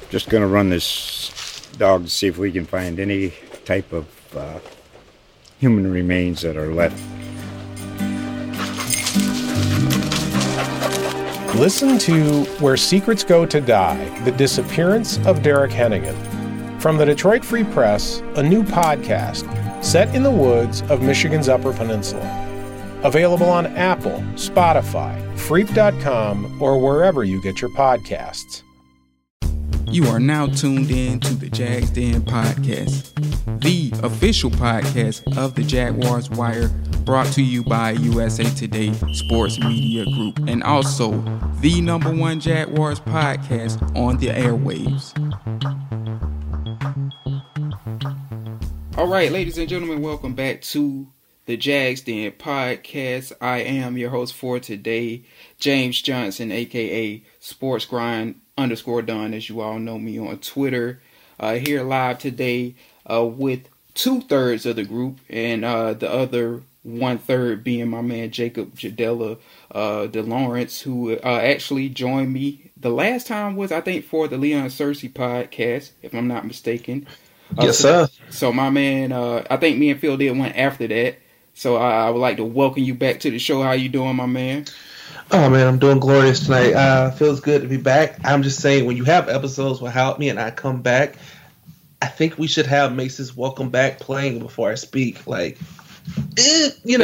Just going to run this dog to see if we can find any type of human remains that are left. Listen to Where Secrets Go to Die, The Disappearance of Derek Hennigan. From the Detroit Free Press, a new podcast set in the woods of Michigan's Upper Peninsula. Available on Apple, Spotify, Freep.com, or wherever you get your podcasts. You are now tuned in to the Jags Den Podcast, the official podcast of the Jaguars Wire, brought to you by USA Today Sports Media Group, and also the #1 Jaguars podcast on the airwaves. All right, ladies and gentlemen, welcome back to the Jags Den Podcast. I am your host for today, James Johnson, aka Sports Grind _Don, as you all know me on Twitter. Here live today with 2/3 of the group, and the other 1/3 being my man Jacob Jadella DeLawrence, who actually joined me. The last time was, I think, for the Leon Searcy podcast, if I'm not mistaken. Yes, sir. So my man, I think me and Phil did one after that. So I would like to welcome you back to the show. How you doing, my man? Oh, man, I'm doing glorious tonight. Feels good to be back. I'm just saying, when you have episodes without me and I come back, I think we should have Mace's Welcome Back playing before I speak. Like, might be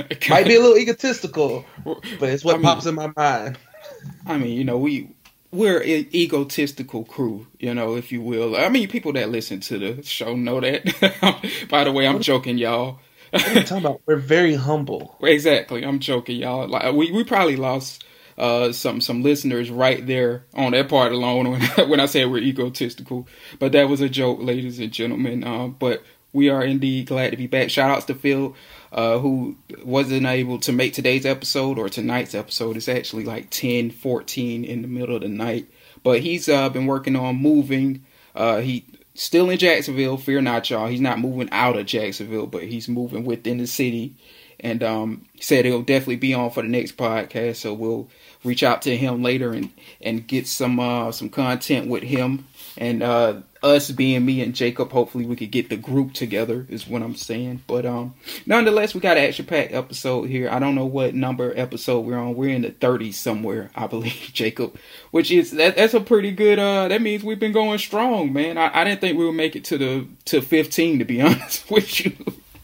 a little egotistical, but it's what pops in my mind. I mean, we're an egotistical crew, if you will. I mean, people that listen to the show know that. By the way, I'm joking, y'all. What are you talking about? We're very humble. Exactly. I'm joking, y'all. Like, we probably lost some listeners right there on that part alone when I said we're egotistical. But that was a joke, ladies and gentlemen. But we are indeed glad to be back. Shout outs to Phil, who wasn't able to make today's episode or tonight's episode. It's actually like 10:14 in the middle of the night. But he's been working on moving. He still in Jacksonville. Fear not, y'all. He's not moving out of Jacksonville, but he's moving within the city. And said he'll definitely be on for the next podcast. So we'll reach out to him later and get some content with him. And us being me and Jacob, hopefully we could get the group together is what I'm saying. But nonetheless, we got an action-packed episode here. I don't know what number episode we're on. We're in the 30s somewhere, I believe, Jacob. Which is that's a pretty good. That means we've been going strong, man. I didn't think we would make it to 15, to be honest with you.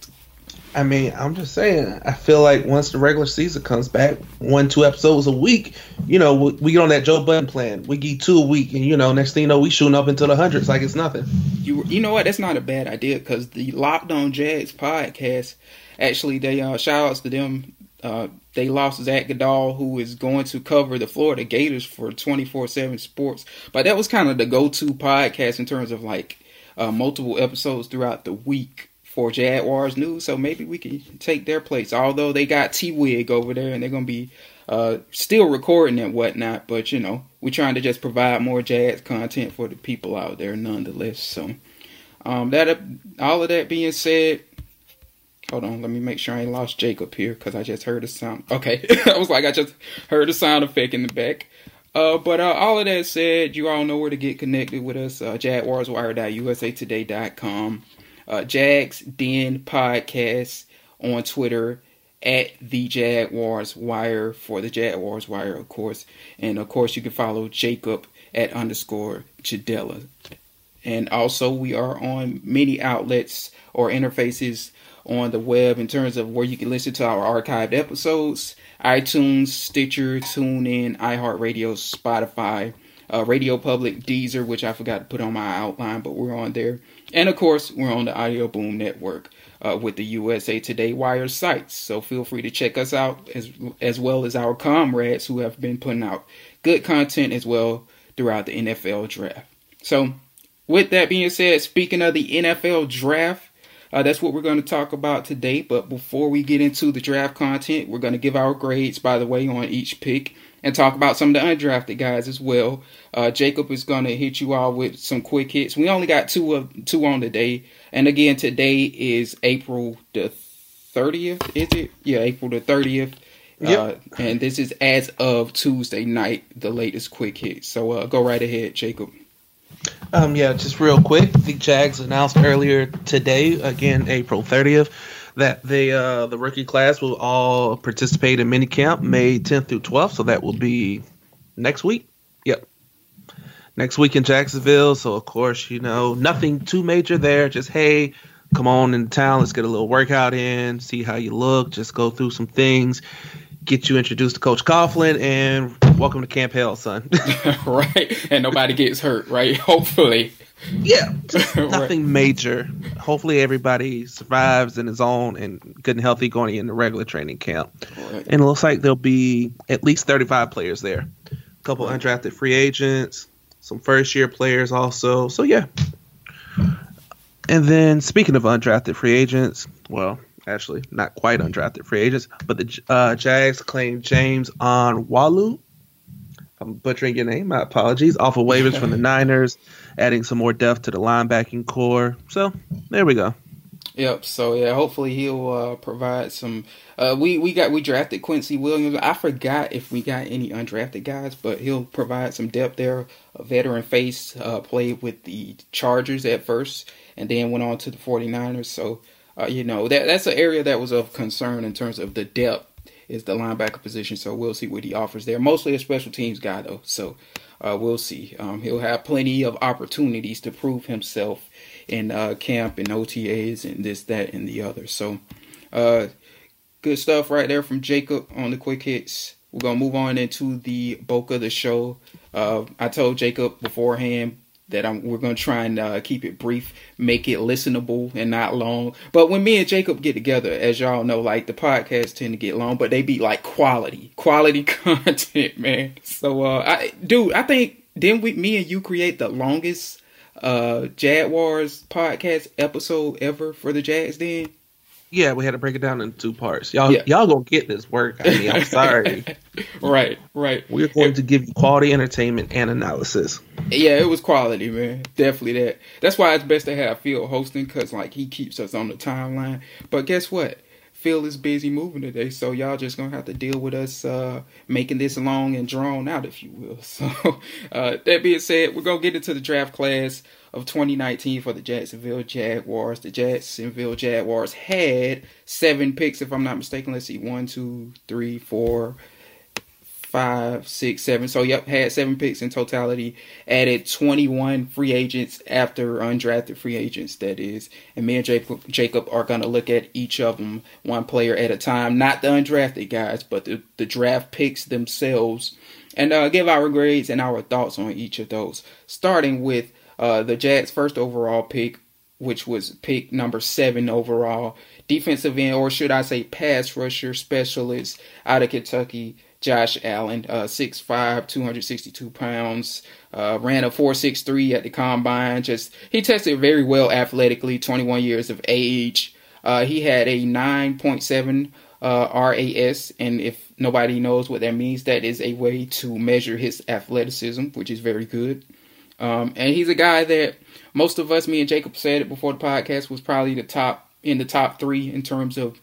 I mean, I'm just saying, I feel like once the regular season comes back, 1-2 episodes a week, we get on that Joe Budden plan. We get 2 a week, and, next thing you know, we shooting up into the hundreds like it's nothing. You know what? That's not a bad idea, because the Locked On Jags podcast, actually, they shout outs to them. They lost Zach Goodall, who is going to cover the Florida Gators for 24/7 Sports. But that was kind of the go-to podcast in terms of, like, multiple episodes throughout the week for Jaguars news, so maybe we can take their place. Although they got T-Wig over there, and they're going to be still recording and whatnot, but, we're trying to just provide more Jags content for the people out there nonetheless. So, that all of that being said, hold on, let me make sure I ain't lost Jacob here, because I just heard a sound. Okay, I was like, I just heard a sound effect in the back. But all of that said, you all know where to get connected with us, jaguarswire.usatoday.com. Jags Den Podcast on Twitter, at the Jaguars Wire for the Jaguars Wire, of course. And of course, you can follow Jacob at _Jadella. And also, we are on many outlets or interfaces on the web in terms of where you can listen to our archived episodes: iTunes, Stitcher, TuneIn, iHeartRadio, Spotify, Radio Public, Deezer, which I forgot to put on my outline, but we're on there. And of course, we're on the Audio Boom Network with the USA Today Wire sites. So feel free to check us out, as well as our comrades who have been putting out good content as well throughout the NFL draft. So with that being said, speaking of the NFL draft, that's what we're going to talk about today. But before we get into the draft content, we're going to give our grades, by the way, on each pick, and talk about some of the undrafted guys as well. Jacob is going to hit you all with some quick hits. We only got two on today. And again, today is April the 30th, is it? Yeah, April the 30th. Yep. And this is as of Tuesday night, the latest quick hit. So go right ahead, Jacob. Yeah, just real quick. The Jags announced earlier today, again April 30th, that the rookie class will all participate in minicamp May 10th through 12th. So that will be next week. Yep, next week in Jacksonville. So of course, nothing too major there. Just hey, come on into town. Let's get a little workout in. See how you look. Just go through some things. Get you introduced to Coach Coughlin, and welcome to Camp Hell, son. Right, and nobody gets hurt, right? Hopefully. Yeah, just nothing major. Hopefully everybody survives and is on and good and healthy going into regular training camp. Right. And it looks like there'll be at least 35 players there. A couple undrafted free agents, some first-year players also. So, yeah. And then speaking of undrafted free agents, well, actually, not quite undrafted free agents, but the Jags claimed James Onwualu. I'm butchering your name. My apologies. Off of waivers from the Niners, adding some more depth to the linebacking core. So there we go. Yep. So yeah, hopefully he'll provide some. We drafted Quincy Williams. I forgot if we got any undrafted guys, but he'll provide some depth there. A veteran face, played with the Chargers at first, and then went on to the 49ers. So. That's an area that was of concern in terms of the depth is the linebacker position. So we'll see what he offers there. Mostly a special teams guy, though. So we'll see. He'll have plenty of opportunities to prove himself in camp and OTAs and this, that, and the other. So good stuff right there from Jacob on the quick hits. We're going to move on into the bulk of the show. I told Jacob beforehand that we're going to try and keep it brief, make it listenable and not long. But when me and Jacob get together, as y'all know, like the podcasts tend to get long, but they be like quality content, man. So, I think, didn't me and you create the longest Jaguars podcast episode ever for the Jags then? Yeah, we had to break it down into two parts. Y'all gonna get this work. I mean, I'm sorry. Right. We're going to give you quality entertainment and analysis. Yeah, it was quality, man. Definitely that. That's why it's best to have Phil hosting, because like he keeps us on the timeline. But guess what? Phil is busy moving today, so y'all just gonna have to deal with us making this long and drawn out, if you will. So that being said, we're gonna get into the draft class of 2019 for the Jacksonville Jaguars. The Jacksonville Jaguars had 7 picks, if I'm not mistaken. Let's see, 1, 2, 3, 4, 5, 6, 7. So, had 7 picks in totality. Added 21 free agents after undrafted free agents, that is. And me and Jacob are going to look at each of them one player at a time. Not the undrafted guys, but the draft picks themselves. And give our grades and our thoughts on each of those. Starting with the Jags' first overall pick, which was pick number 7 overall. Defensive end, or should I say pass rusher specialist out of Kentucky, Josh Allen, 6'5", 262 pounds, ran a 4.63 at the combine. He tested very well athletically, 21 years of age. He had a 9.7 RAS, and if nobody knows what that means, that is a way to measure his athleticism, which is very good. And he's a guy that most of us, me and Jacob said it before the podcast, was probably in the top 3 in terms of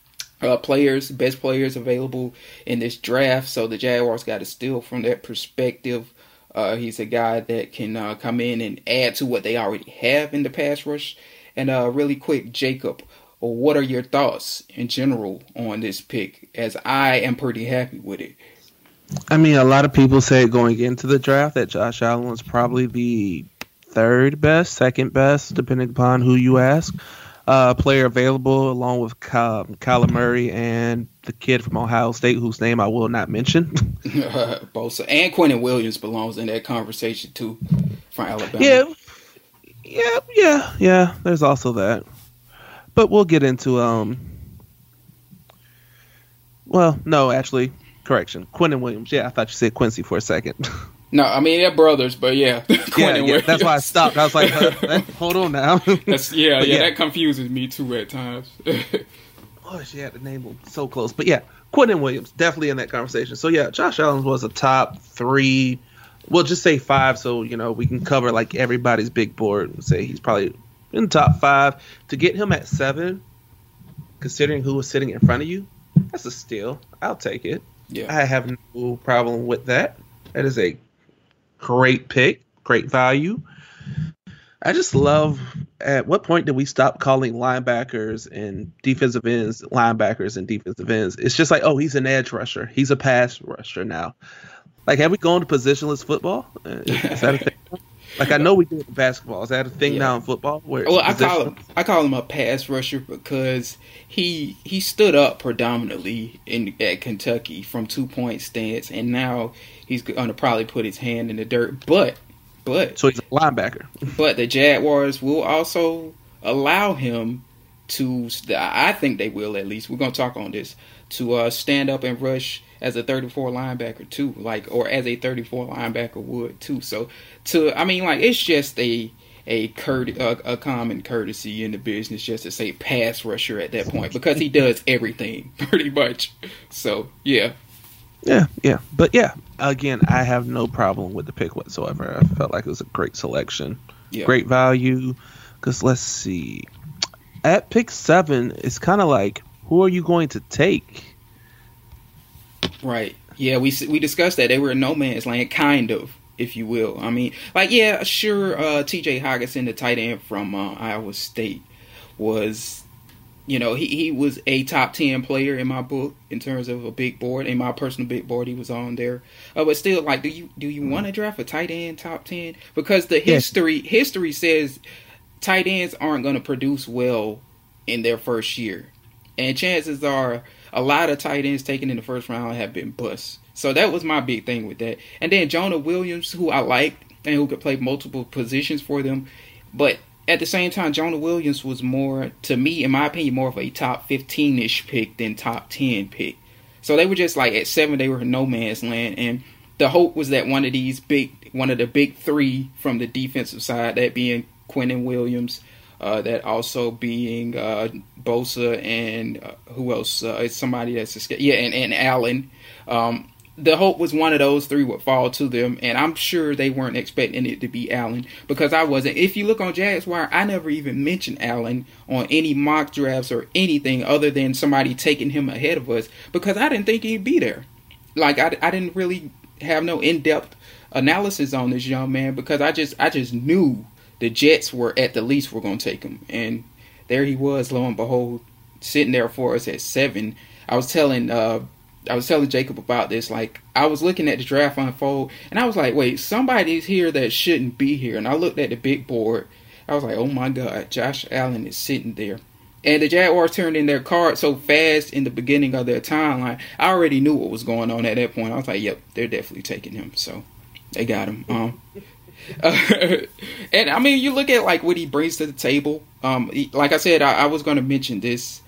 best players available in this draft. So the Jaguars got to steal from that perspective. He's a guy that can come in and add to what they already have in the pass rush. And really quick, Jacob, what are your thoughts in general on this pick? As I am pretty happy with it. I mean, a lot of people say going into the draft that Josh Allen was probably the third best, second best, depending upon who you ask. Player available, along with Kyler Murray and the kid from Ohio State, whose name I will not mention. Bosa and Quentin Williams belongs in that conversation too, from Alabama. Yeah. There's also that, but we'll get into Well, no, actually, correction. Quentin Williams. Yeah, I thought you said Quincy for a second. No, I mean they're brothers, but yeah. Yeah, that's why I stopped. I was like, hold on now. That confuses me too at times. Oh, she had to name him so close. But yeah, Quentin Williams, definitely in that conversation. So yeah, Josh Allen was a top 3. We'll just say 5, so we can cover like everybody's big board and say he's probably in the top 5. To get him at 7, considering who was sitting in front of you, that's a steal. I'll take it. Yeah, I have no problem with that. That is a great pick, great value. I just love. At what point did we stop calling linebackers and defensive ends linebackers and defensive ends? It's just like, oh, he's an edge rusher. He's a pass rusher now. Like, have we gone to positionless football? Is that a thing? Like, I know we did in basketball. Is that a thing now in football? Well, I call him a pass rusher because he stood up predominantly at Kentucky from 2-point stance, and now he's going to probably put his hand in the dirt. But so he's a linebacker. But the Jaguars will also allow him to. I think they will, at least. We're going to talk on this, to stand up and rush as a 34 linebacker too, or as a 34 linebacker would too. So it's just a common courtesy in the business just to say pass rusher at that point, because he does everything pretty much. So yeah. But again, I have no problem with the pick whatsoever. I felt like it was a great selection, great value. Because let's see, at pick 7, it's kind of like, who are you going to take? Right. Yeah, we discussed that. They were in no man's land, kind of, if you will. I mean, sure, T.J. Hockenson, the tight end from Iowa State, was, he was a top 10 player in my book in terms of a big board. In my personal big board, he was on there. But still, like, do you want to draft a tight end top 10? Because the history says tight ends aren't going to produce well in their first year. And chances are a lot of tight ends taken in the first round have been busts. So that was my big thing with that. And then Jonah Williams, who I liked and who could play multiple positions for them. But at the same time, Jonah Williams was more, to me, in my opinion, more of a top 15-ish pick than top 10 pick. So they were just like, at 7, they were in no man's land. And the hope was that one of the big 3 from the defensive side, that being Quinnen Williams, that also being Bosa, and who else? It's somebody that's escaped. Yeah, and Allen. The hope was one of those 3 would fall to them, and I'm sure they weren't expecting it to be Allen, because I wasn't. If you look on Jaguars, I never even mentioned Allen on any mock drafts or anything other than somebody taking him ahead of us, because I didn't think he'd be there. Like, I didn't really have no in-depth analysis on this young man, because I just knew the Jets were at the least were going to take him. And there he was, lo and behold, sitting there for us at 7. I was telling Jacob about this. Like, I was looking at the draft unfold, and I was like, wait, somebody's here that shouldn't be here. And I looked at the big board. I was like, oh my God, Josh Allen is sitting there. And the Jaguars turned in their card so fast in the beginning of their timeline. I already knew what was going on at that point. I was like, yep, they're definitely taking him. So they got him. And I mean, you look at like what he brings to the table. Like I said, I was going to mention this.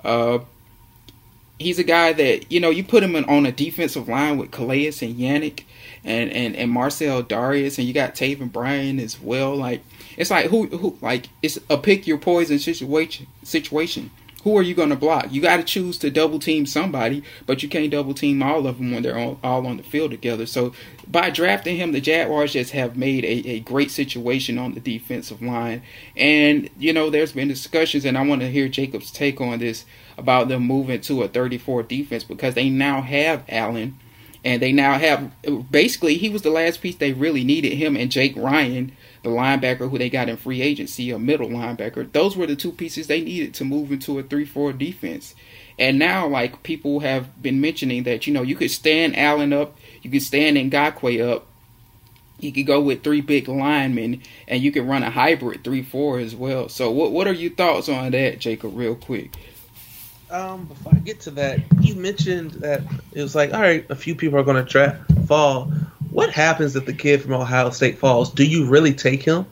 He's a guy that, you put him on a defensive line with Calais and Yannick and Marcel Darius, and you got Taven Bryan as well. Like, it's like who like, it's a pick your poison situation. Who are you going to block? You got to choose to double team somebody, but you can't double team all of them when they're all on the field together. So by drafting him, the Jaguars just have made a great situation on the defensive line. And, there's been discussions, and I want to hear Jacob's take on this, about them moving to a 34 defense, because they now have Allen, and they now have, basically, he was the last piece they really needed, him and Jake Ryan, the linebacker who they got in free agency, a middle linebacker. Those were the 2 pieces they needed to move into a 3-4 defense. And now, like, people have been mentioning that, you could stand Allen up, you could stand Ngakoue up, you could go with 3 big linemen, and you could run a hybrid 3-4 as well. So what are your thoughts on that, Jacob, real quick? Before I get to that, you mentioned that it was like, all right, a few people are going to fall. What happens if the kid from Ohio State falls? Do you really take him?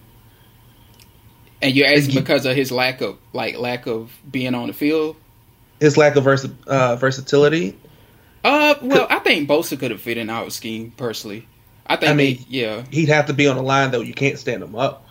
And you're asking because of his lack of being on the field? His lack of versatility? Well, I think Bosa could have fit in our scheme, personally. He'd have to be on the line, though. You can't stand him up.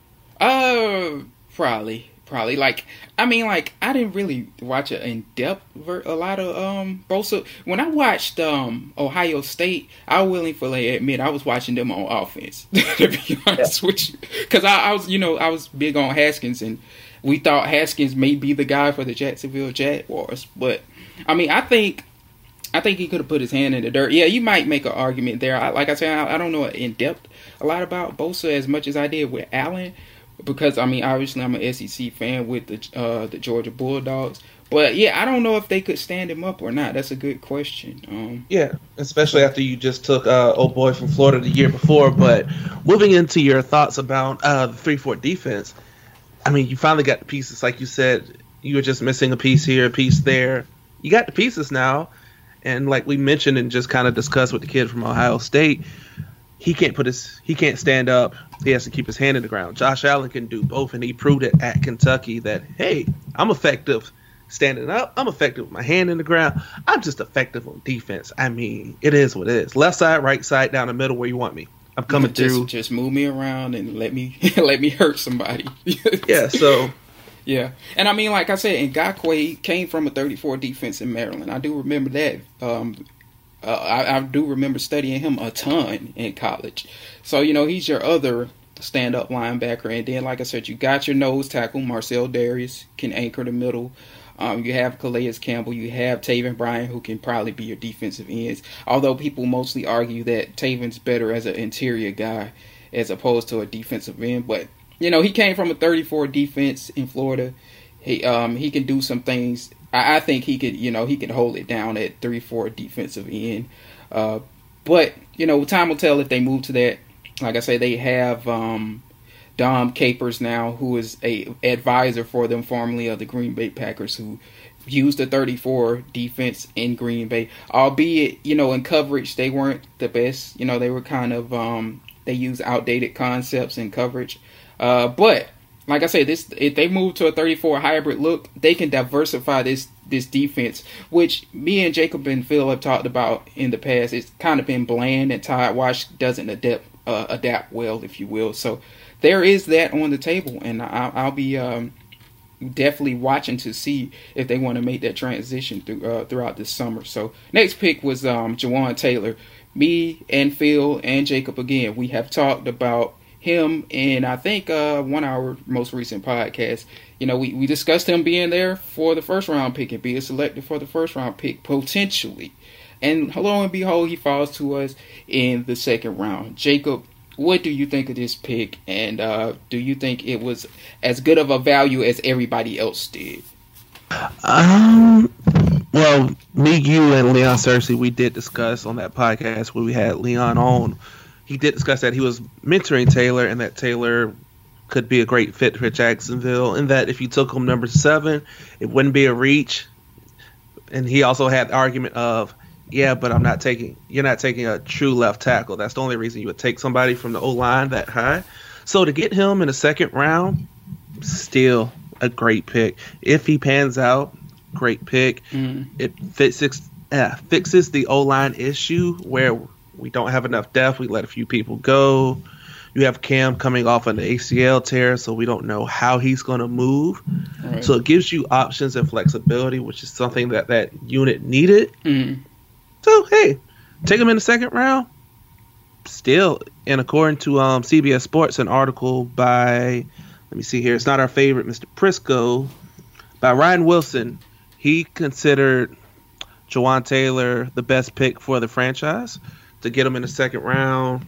Probably. Like, I didn't really watch it in depth a lot of Bosa. When I watched Ohio State, I willingly admit I was watching them on offense, to be honest with you, because I was big on Haskins, and we thought Haskins may be the guy for the Jacksonville Jaguars. But I think he could have put his hand in the dirt. Yeah, you might make an argument there. Like I said, I don't know in depth a lot about Bosa as much as I did with Allen. because I mean, obviously, I'm an SEC fan with the Georgia Bulldogs. But yeah, I don't know if they could stand him up or not. That's a good question. Yeah, especially after you just took old boy from Florida the year before. But moving into your thoughts about the 3-4 defense, I mean, you finally got the pieces. Like you said, you were just missing a piece here, a piece there. You got the pieces now, and like we mentioned and just kind of discussed with the kid from Ohio State, he can't stand up. He has to keep his hand in the ground. Josh Allen can do both, and he proved it at Kentucky that, hey, I'm effective standing up. I'm effective with my hand in the ground. I'm just effective on defense. I mean, it is what it is. Left side, right side, down the middle where you want me. I'm coming through. Just move me around and let me let me hurt somebody. Yeah, so. Yeah. And I mean, like I said, Ngakoue came from a 34 defense in Maryland. I do remember that. I do remember studying him a ton in college. So, you know, he's your other stand-up linebacker. And then, like I said, you got your nose tackle. Marcel Darius can anchor the middle. You have Calais Campbell. You have Taven Bryan, who can probably be your defensive ends. Although people mostly argue that Taven's better as an interior guy as opposed to a defensive end. But, you know, he came from a 34 defense in Florida. He can do some things. I think he could hold it down at 3-4 defensive end. But, you know, time will tell if they move to that. Like I say, they have Dom Capers now, who is a advisor for them, formerly of the Green Bay Packers, who used the 34 defense in Green Bay. Albeit, you know, in coverage, they weren't the best. You know, they were kind of, they used outdated concepts in coverage. But, like I said, if they move to a 34 hybrid look, they can diversify this defense, which me and Jacob and Phil have talked about in the past. It's kind of been bland, and Todd Wash doesn't adapt well, if you will. So there is that on the table, and I'll be definitely watching to see if they want to make that transition throughout this summer. So next pick was Jawaan Taylor. Me and Phil and Jacob, again, we have talked about him in, I think, one of our most recent podcasts. You know, we discussed him being there for the first round pick and being selected for the first round pick, potentially. And lo and behold, he falls to us in the second round. Jacob, what do you think of this pick? And do you think it was as good of a value as everybody else did? Well, me, you, and Leon Cersei, we did discuss on that podcast where we had Leon on. He did discuss that he was mentoring Taylor and that Taylor could be a great fit for Jacksonville, and that if you took him number 7, it wouldn't be a reach. And he also had the argument of, yeah, but you're not taking a true left tackle. That's the only reason you would take somebody from the O-line that high. So to get him in the second round, still a great pick. If he pans out, great pick. It fixes the O-line issue where we don't have enough depth. We let a few people go. You have Cam coming off an ACL tear, so we don't know how he's going to move. Right. So it gives you options and flexibility, which is something that unit needed. So, hey, take him in the second round. Still, and according to CBS Sports, an article by, let me see here, it's not our favorite, Mr. Prisco, by Ryan Wilson, he considered Jawaan Taylor the best pick for the franchise to get him in the second round.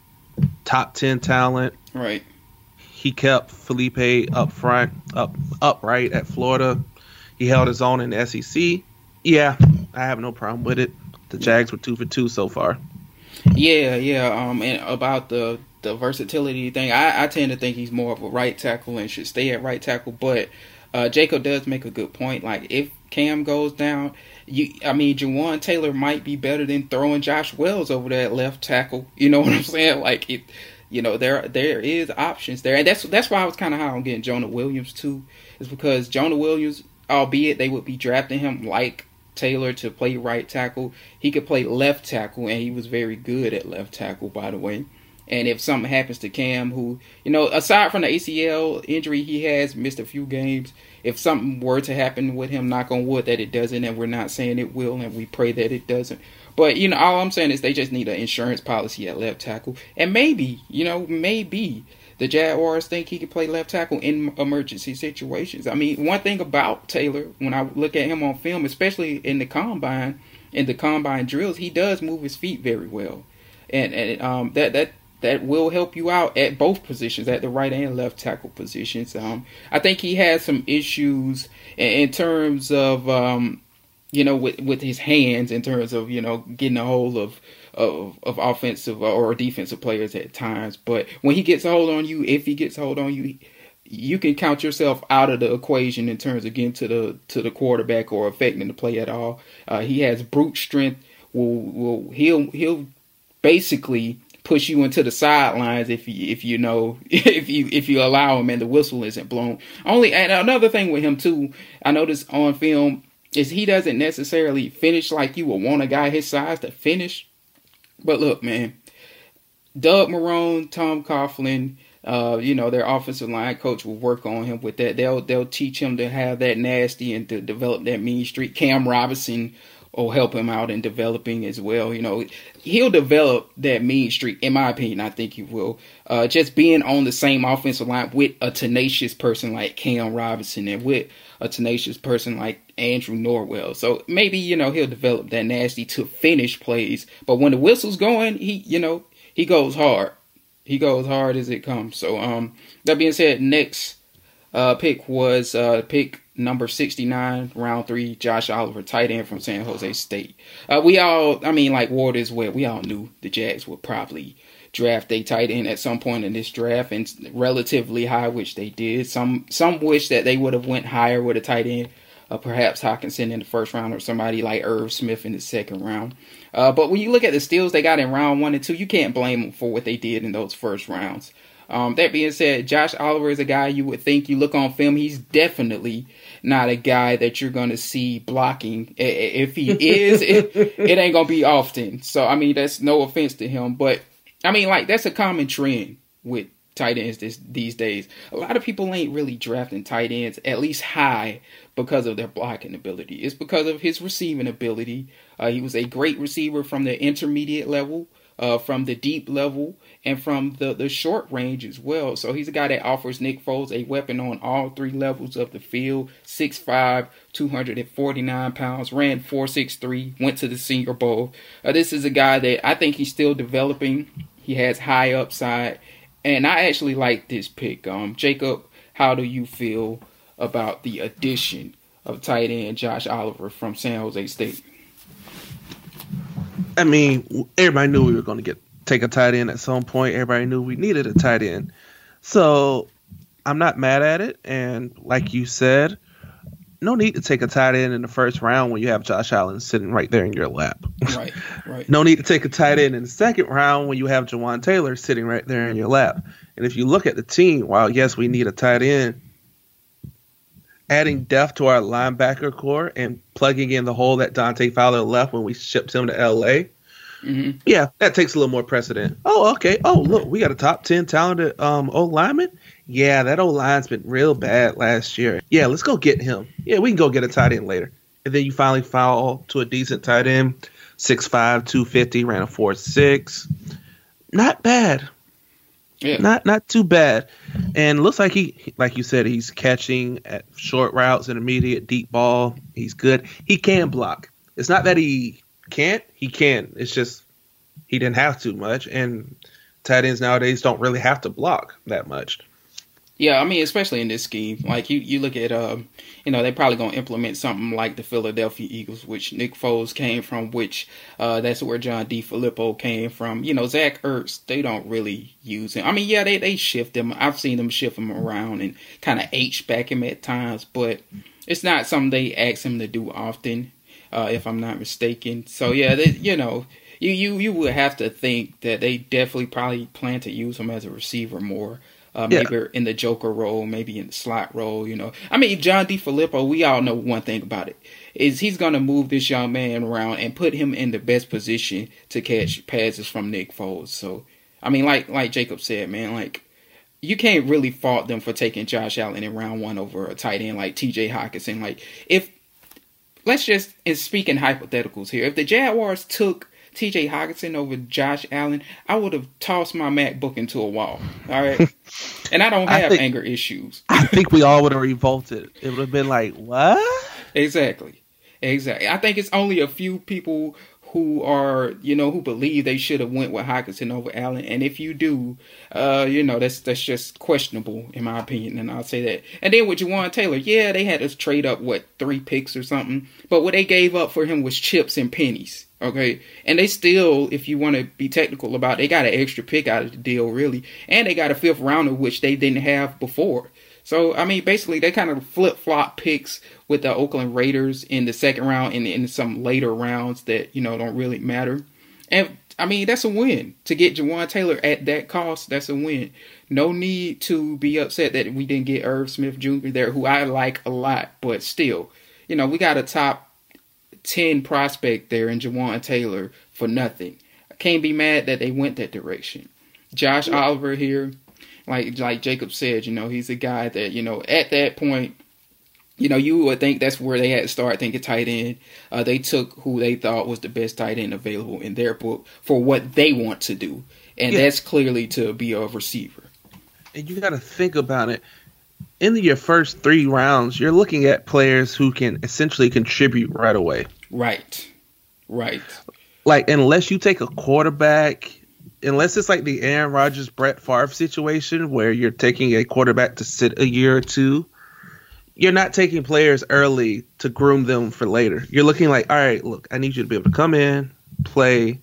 Top 10 talent. Right. He kept Felipe upright at Florida. He held his own in the SEC. Yeah, I have no problem with it. The Jags were 2 for 2 so far. Yeah. And about the versatility thing, I tend to think he's more of a right tackle and should stay at right tackle. But Jacob does make a good point. Like, if Cam goes down, Jawaan Taylor might be better than throwing Josh Wells over there at left tackle. You know what I'm saying? Like, there is options there, and that's why I was kind of high on getting Jonah Williams too. Is because Jonah Williams, albeit they would be drafting him like Taylor to play right tackle, he could play left tackle, and he was very good at left tackle, by the way. And if something happens to Cam, who, aside from the ACL injury, he has missed a few games. If something were to happen with him, knock on wood that it doesn't, and we're not saying it will, and we pray that it doesn't. But, all I'm saying is they just need an insurance policy at left tackle. And maybe the Jaguars think he can play left tackle in emergency situations. I mean, one thing about Taylor, when I look at him on film, especially in the combine drills, he does move his feet very well. And that will help you out at both positions, at the right and left tackle positions. I think he has some issues in terms of, with his hands, in terms of, getting a hold of offensive or defensive players at times. But when he gets a hold on you, if he gets a hold on you, you can count yourself out of the equation in terms of getting to the quarterback or affecting the play at all. He has brute strength. He'll basically push you into the sidelines if you allow him and the whistle isn't blown. And another thing with him too, I noticed on film, is he doesn't necessarily finish like you would want a guy his size to finish. But look, man, Doug Marrone, Tom Coughlin, their offensive line coach will work on him with that. They'll teach him to have that nasty and to develop that mean streak. Cam Robinson will help him out in developing as well. He'll develop that mean streak, in my opinion. I think he will. Just being on the same offensive line with a tenacious person like Cam Robinson and with a tenacious person like Andrew Norwell. So maybe, he'll develop that nasty to finish plays. But when the whistle's going, he goes hard. He goes hard as it comes. So that being said, next pick was pick number 69, round 3, Josh Oliver, tight end from San Jose State. Like Ward as well, we all knew the Jags would probably draft a tight end at some point in this draft, and relatively high, which they did. Some wish that they would have went higher with a tight end, perhaps Hockenson in the first round or somebody like Irv Smith in the second round. But when you look at the steals they got in round 1 and 2, you can't blame them for what they did in those first rounds. That being said, Josh Oliver is a guy you would think, you look on film, he's definitely not a guy that you're going to see blocking. If he is, it ain't going to be often. So, that's no offense to him. But, that's a common trend with tight ends these days. A lot of people ain't really drafting tight ends, at least high, because of their blocking ability. It's because of his receiving ability. He was a great receiver from the intermediate level, from the deep level, and from the short range as well. So he's a guy that offers Nick Foles a weapon on all 3 levels of the field. 6'5", 249 pounds, ran 4.63, went to the Senior Bowl. This is a guy that I think he's still developing. He has high upside, and I actually like this pick. Jacob, how do you feel about the addition of tight end Josh Oliver from San Jose State? Everybody knew we were going to take a tight end at some point. Everybody knew we needed a tight end. So I'm not mad at it. And like you said, no need to take a tight end in the first round when you have Josh Allen sitting right there in your lap. Right. No need to take a tight end in the second round when you have Jawan Taylor sitting right there in your lap. And if you look at the team, while yes, we need a tight end, adding depth to our linebacker core and plugging in the hole that Dante Fowler left when we shipped him to L.A., yeah, that takes a little more precedent. Oh, okay. Oh, look, we got a top 10 talented O-lineman. Yeah, that O-line's been real bad last year. Yeah, let's go get him. Yeah, we can go get a tight end later. And then you finally fall to a decent tight end, 6'5", 250, ran a 4.6. Not bad. Yeah. Not too bad. And looks like he, like you said, he's catching at short routes, intermediate, deep ball. He's good. He can block. It's not that he can't. He can. It's just he didn't have too much. And tight ends nowadays don't really have to block that much. Yeah, especially in this scheme. Like, you look at, they're probably going to implement something like the Philadelphia Eagles, which Nick Foles came from, which that's where John DeFilippo came from. Zach Ertz, they don't really use him. They shift him. I've seen them shift him around and kind of H-back him at times, but it's not something they ask him to do often, if I'm not mistaken. So, yeah, you would have to think that they definitely probably plan to use him as a receiver more. Maybe in the joker role, maybe in the slot role, John DeFilippo, we all know one thing about it, is he's going to move this young man around and put him in the best position to catch passes from Nick Foles. So, like Jacob said, man, you can't really fault them for taking Josh Allen in round 1 over a tight end like TJ Hockenson. Let's just, speak in hypotheticals here, if the Jaguars took TJ Hockenson over Josh Allen, I would have tossed my MacBook into a wall. All right. And I don't have anger issues. I think we all would have revolted. It would have been like, what? Exactly. I think it's only a few people who believe they should have went with Hockenson over Allen. And if you do, that's just questionable in my opinion. And I'll say that. And then with Jawaan Taylor, yeah, they had to trade up 3 picks or something, but what they gave up for him was chips and pennies. Okay, and they still, if you want to be technical about it, they got an extra pick out of the deal, really, and they got a 5th rounder, which they didn't have before. So, I mean, basically, they kind of flip-flop picks with the Oakland Raiders in the 2nd round and in some later rounds that, don't really matter. And, I mean, that's a win. To get Jawaan Taylor at that cost, that's a win. No need to be upset that we didn't get Irv Smith Jr. there, who I like a lot, but still, we got a top 10 prospect there in Jawaan Taylor for nothing. I can't be mad that they went that direction. Josh Oliver here, like Jacob said, he's a guy that, at that point, you would think that's where they had to start thinking tight end. They took who they thought was the best tight end available in their book for what they want to do. And that's clearly to be a receiver. And you got to think about it. In your first 3 rounds, you're looking at players who can essentially contribute right away. Right. Like, unless you take a quarterback, unless it's like the Aaron Rodgers, Brett Favre situation where you're taking a quarterback to sit a year or two, you're not taking players early to groom them for later. You're looking like, all right, look, I need you to be able to come in, play,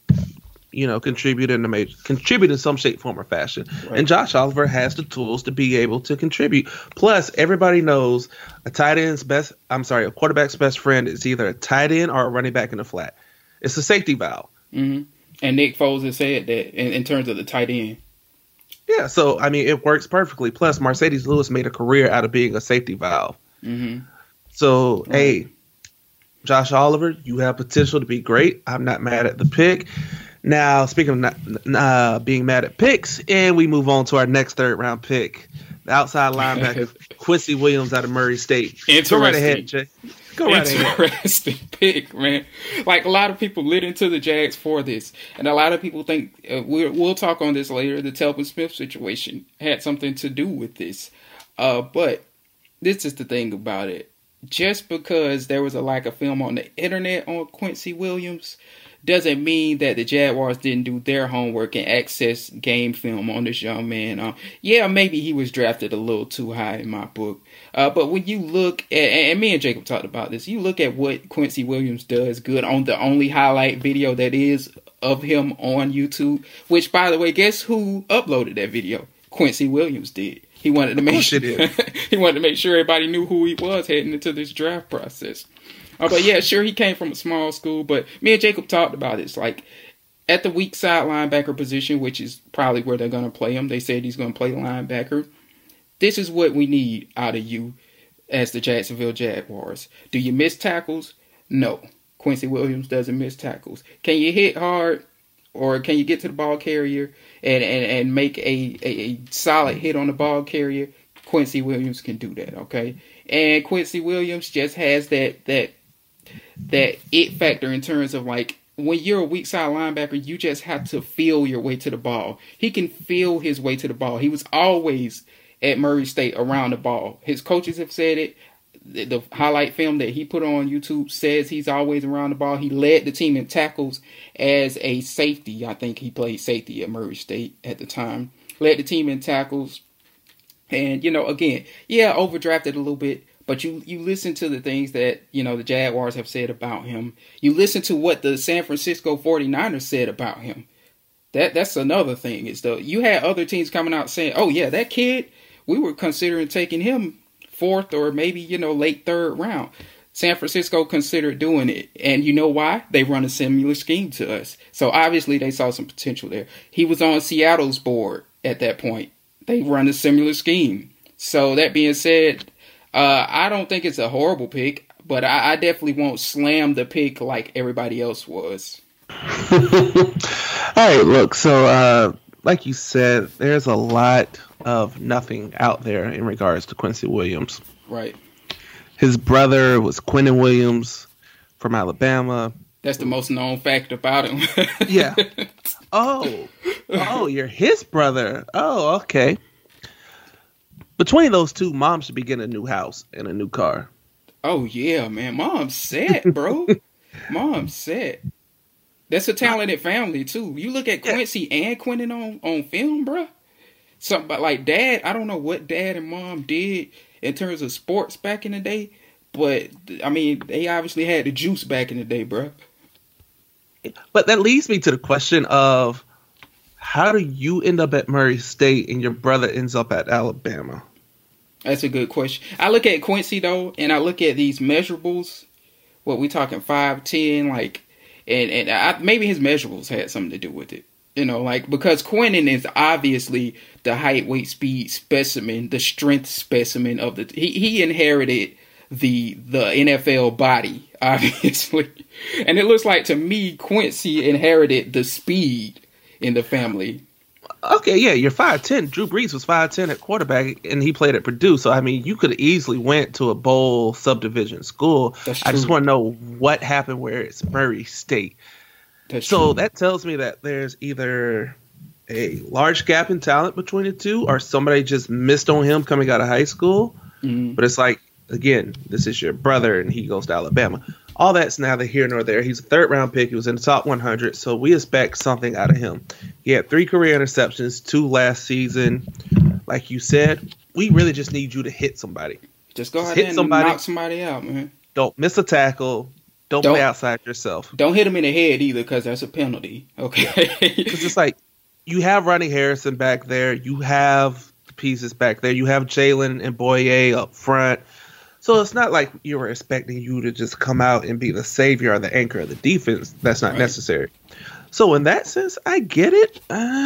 contribute in some shape, form, or fashion. Right. And Josh Oliver has the tools to be able to contribute. Plus, everybody knows a quarterback's best friend is either a tight end or a running back in the flat. It's a safety valve. Mm-hmm. And Nick Foles has said that in terms of the tight end. Yeah, so, I mean, it works perfectly. Plus, Mercedes Lewis made a career out of being a safety valve. Mm-hmm. So, hey, Josh Oliver, you have potential to be great. I'm not mad at the pick. Now, speaking of not being mad at picks, and we move on to our next 3rd-round pick, the outside linebacker, Quincy Williams out of Murray State. Interesting. Go right ahead, Jay. Go right ahead. Interesting pick, man. Like, a lot of people lit into the Jags for this, and a lot of people think, we'll talk on this later, the Telvin Smith situation had something to do with this. But this is the thing about it. Just because there was a lack of film on the internet on Quincy Williams doesn't mean that the Jaguars didn't do their homework and access game film on this young man. Maybe he was drafted a little too high in my book. But when you look at, and me and Jacob talked about this, you look at what Quincy Williams does good on the only highlight video that is of him on YouTube, which, by the way, guess who uploaded that video? Quincy Williams did. He wanted to make sure he wanted to make sure everybody knew who he was heading into this draft process. But yeah, sure, he came from a small school, but me and Jacob talked about this. Like, at the weak side linebacker position, which is probably where they're going to play him, they said he's going to play linebacker. This is what we need out of you as the Jacksonville Jaguars. Do you miss tackles? No. Quincy Williams doesn't miss tackles. Can you hit hard, or can you get to the ball carrier and make a solid hit on the ball carrier? Quincy Williams can do that, okay? And Quincy Williams just has that it factor in terms of, like, when you're a weak side linebacker, you just have to feel your way to the ball. He can feel his way to the ball. He was always at Murray State around the ball. His coaches have said it. The highlight film that he put on YouTube says he's always around the ball. He led the team in tackles as a safety. I think he played safety at Murray State at the time. Led the team in tackles. And, again, overdrafted a little bit. But you listen to the things that, the Jaguars have said about him. You listen to what the San Francisco 49ers said about him. That's another thing. You had other teams coming out saying, oh, yeah, that kid, we were considering taking him 4th or maybe, late 3rd round. San Francisco considered doing it. And you know why? They run a similar scheme to us. So obviously they saw some potential there. He was on Seattle's board at that point. They run a similar scheme. So that being said, I don't think it's a horrible pick, but I definitely won't slam the pick like everybody else was. All right, look, so like you said, there's a lot of nothing out there in regards to Quincy Williams. Right. His brother was Quinnen Williams from Alabama. That's the most known fact about him. Yeah. Oh, you're his brother. Oh, okay. Between those two, Mom should be getting a new house and a new car. Oh, yeah, man. Mom's set, bro. Mom's set. That's a talented family too. You look at Quincy and Quentin on film, bro. Something about like dad. I don't know what dad and mom did in terms of sports back in the day, but I mean they obviously had the juice back in the day, bro. But that leads me to the question of how do you end up at Murray State and your brother ends up at Alabama? That's a good question. I look at Quincy though, and I look at these measurables. What we talking 5'10", like, and maybe his measurables had something to do with it. You know, like because Quentin is obviously the height, weight, speed specimen, the strength specimen of the. He inherited the NFL body, obviously, and it looks like to me Quincy inherited the speed in the family. Okay, yeah, you're 5'10". Drew Brees was 5'10" at quarterback, and he played at Purdue. So, I mean, you could have easily went to a bowl subdivision school. I just want to know what happened where it's Murray State. That tells me that there's either a large gap in talent between the two or somebody just missed on him coming out of high school. Mm-hmm. But it's like, again, this is your brother, and he goes to Alabama. All that's neither here nor there. He's a third-round pick. He was in the top 100, so we expect something out of him. He had 3 career interceptions, 2 last season. Like you said, we really just need you to hit somebody. Just go ahead and knock somebody out, man. Don't miss a tackle. Don't play outside yourself. Don't hit him in the head either, because that's a penalty. Okay? Because it's like, you have Ronnie Harrison back there. You have pieces back there. You have Jalen and Boye up front. So it's not like you were expecting you to just come out and be the savior or the anchor of the defense. That's not necessary. So in that sense, I get it.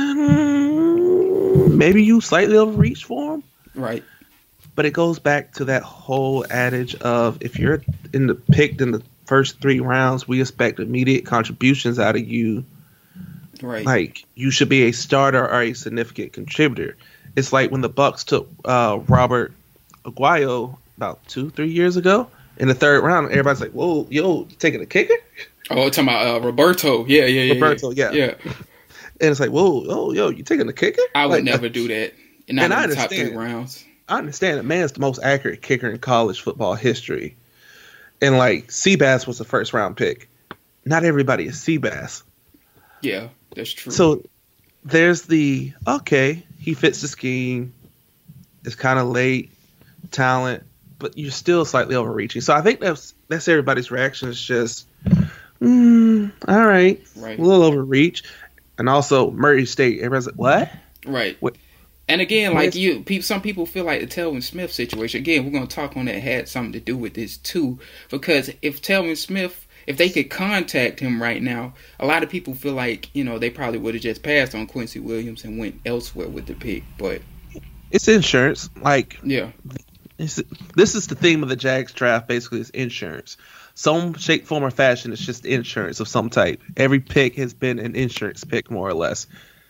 Maybe you slightly overreached for him. Right. But it goes back to that whole adage of if you're picked in the first 3 rounds, we expect immediate contributions out of you. Right. Like you should be a starter or a significant contributor. It's like when the Bucks took Robert Aguayo about 2-3 years ago in the 3rd round. Everybody's like, "Whoa, yo, taking a kicker?" Oh, talking about Roberto. Yeah. Roberto, yeah. And it's like, "Whoa, oh, yo, you taking a kicker?" I would never do that. Not in the top 3 rounds. I understand that man's the most accurate kicker in college football history. And like Seabass was a 1st round pick. Not everybody is Seabass. Yeah, that's true. So there's he fits the scheme. It's kind of late, talent, but you're still slightly overreaching. So I think that's everybody's reaction. It's just, all right, a little overreach. And also Murray State, everybody's like, what? Right. What? And again, like some people feel like the Telvin Smith situation. Again, we're going to talk on that had something to do with this too, because if Telvin Smith, if they could contact him right now, a lot of people feel like they probably would have just passed on Quincy Williams and went elsewhere with the pick. But it's insurance, like yeah. This is the theme of the Jags draft. Basically, it's insurance. Some shape, form, or fashion. It's just insurance of some type. Every pick has been an insurance pick, more or less.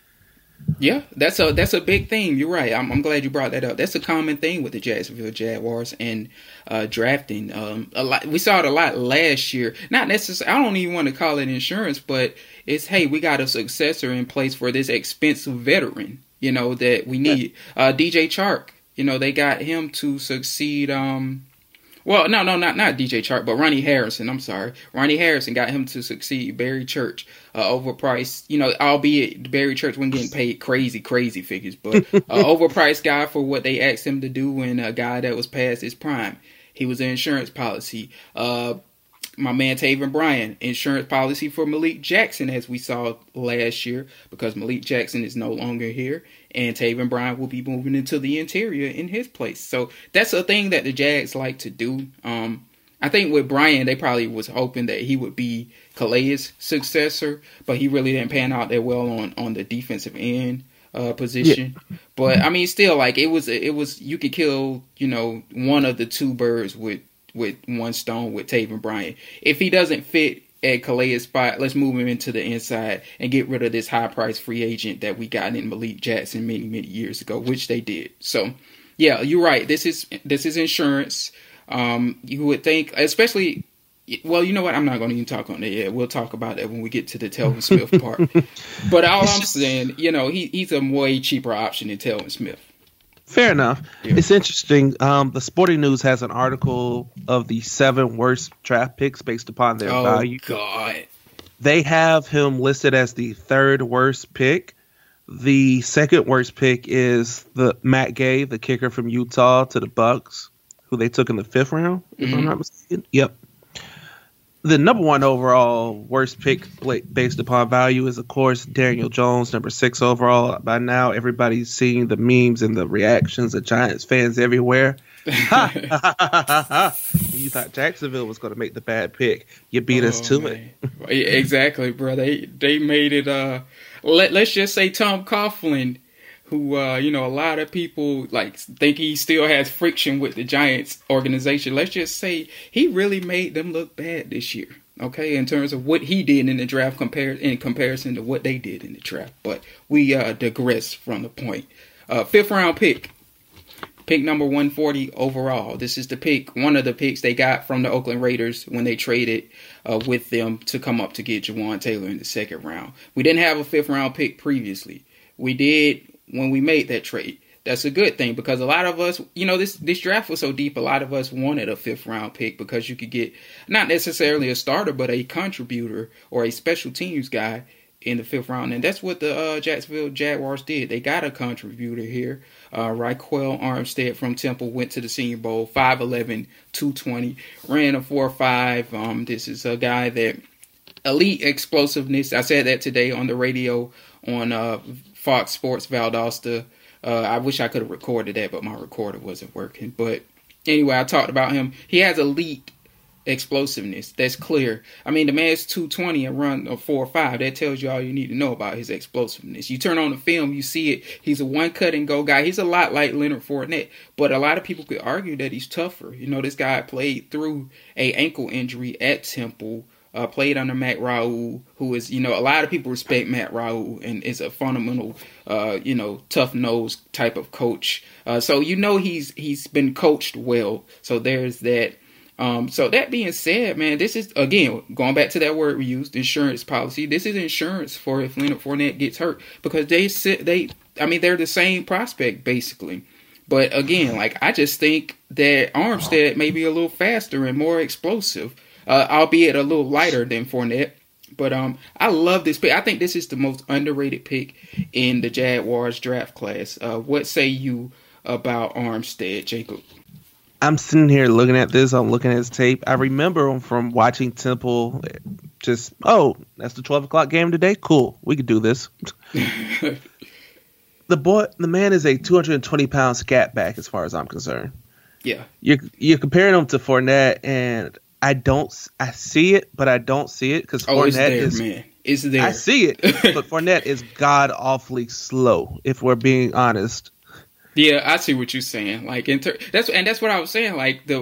Yeah, that's a big thing. You're right. I'm glad you brought that up. That's a common thing with the Jacksonville Jaguars and drafting. A lot. We saw it a lot last year. Not necessarily. I don't even want to call it insurance, but it's hey, we got a successor in place for this expensive veteran. That we need. DJ Chark. They got him to succeed. Well, no, not DJ Chark, but Ronnie Harrison. I'm sorry. Ronnie Harrison got him to succeed. Barry Church, overpriced, albeit Barry Church wasn't getting paid crazy figures, but overpriced guy for what they asked him to do, and a guy that was past his prime. He was an insurance policy. My man Taven Bryan, insurance policy for Malik Jackson, as we saw last year, because Malik Jackson is no longer here, and Taven Bryan will be moving into the interior in his place. So that's a thing that the Jags like to do. I think with Bryan, they probably was hoping that he would be Calais' successor, but he really didn't pan out that well on the defensive end position. Yeah. But I mean, still, like it was you could kill one of the 2 birds with one stone with Taven Bryan. If he doesn't fit at Calais' spot, let's move him into the inside and get rid of this high-priced free agent that we got in Malik Jackson many years ago, which they did. So, yeah, you're right. This is insurance. You would think, especially, well, you know what? I'm not going to even talk on that yet. We'll talk about that when we get to the Telvin Smith part. But all I'm saying, he's a way cheaper option than Telvin Smith. Fair enough. Yeah. It's interesting. The Sporting News has an article of the 7 worst draft picks based upon their value. Oh, God. They have him listed as the third worst pick. The second worst pick is the Matt Gay, the kicker from Utah, to the Bucks, who they took in the 5th round, if I'm not mistaken. Yep. The number one overall worst pick based upon value is, of course, Daniel Jones, number 6 overall. By now, everybody's seeing the memes and the reactions of Giants fans everywhere. You thought Jacksonville was going to make the bad pick. You beat us to it. Exactly, bro. They made it. Let's just say Tom Coughlin, who a lot of people think he still has friction with the Giants organization. Let's just say he really made them look bad this year. Okay, in terms of what he did in the draft in comparison to what they did in the draft. But we digress from the point. 5th round pick. Pick number 140 overall. This is one of the picks they got from the Oakland Raiders when they traded with them to come up to get Jawan Taylor in the 2nd round. We didn't have a 5th round pick previously. We did when we made that trade. That's a good thing because a lot of us, this draft was so deep, a lot of us wanted a 5th round pick because you could get not necessarily a starter, but a contributor or a special teams guy in the 5th round. And that's what the Jacksonville Jaguars did. They got a contributor here. Raquel Armstead from Temple went to the Senior Bowl, 5'11", 220, ran a 4.5. This is a guy that elite explosiveness. I said that today on the radio on Fox Sports Valdosta. I wish I could have recorded that, but my recorder wasn't working. But anyway, I talked about him. He has elite explosiveness. That's clear. I mean, the man's 220 and run a 4.5. That tells you all you need to know about his explosiveness. You turn on the film, you see it. He's a one cut and go guy. He's a lot like Leonard Fournette, but a lot of people could argue that he's tougher. This guy played through a ankle injury at Temple. Played under Matt Rhule, who is, a lot of people respect Matt Rhule and is a fundamental, tough nosed type of coach. So he's been coached well. So there's that. So that being said, man, this is, again, going back to that word we used, insurance policy. This is insurance for if Leonard Fournette gets hurt because they're the same prospect basically. But again, I just think that Armstead may be a little faster and more explosive, albeit a little lighter than Fournette. But I love this pick. I think this is the most underrated pick in the Jaguars draft class. What say you about Armstead, Jacob? I'm sitting here looking at this. I'm looking at his tape. I remember him from watching Temple. Just, that's the 12 o'clock game today? Cool. We could do this. The man is a 220-pound scat back as far as I'm concerned. Yeah. You're comparing him to Fournette, and I see it, but I don't see it because Fournette man. It's there. I see it, but Fournette is god-awfully slow, if we're being honest. Yeah, I see what you're saying. That's what I was saying. The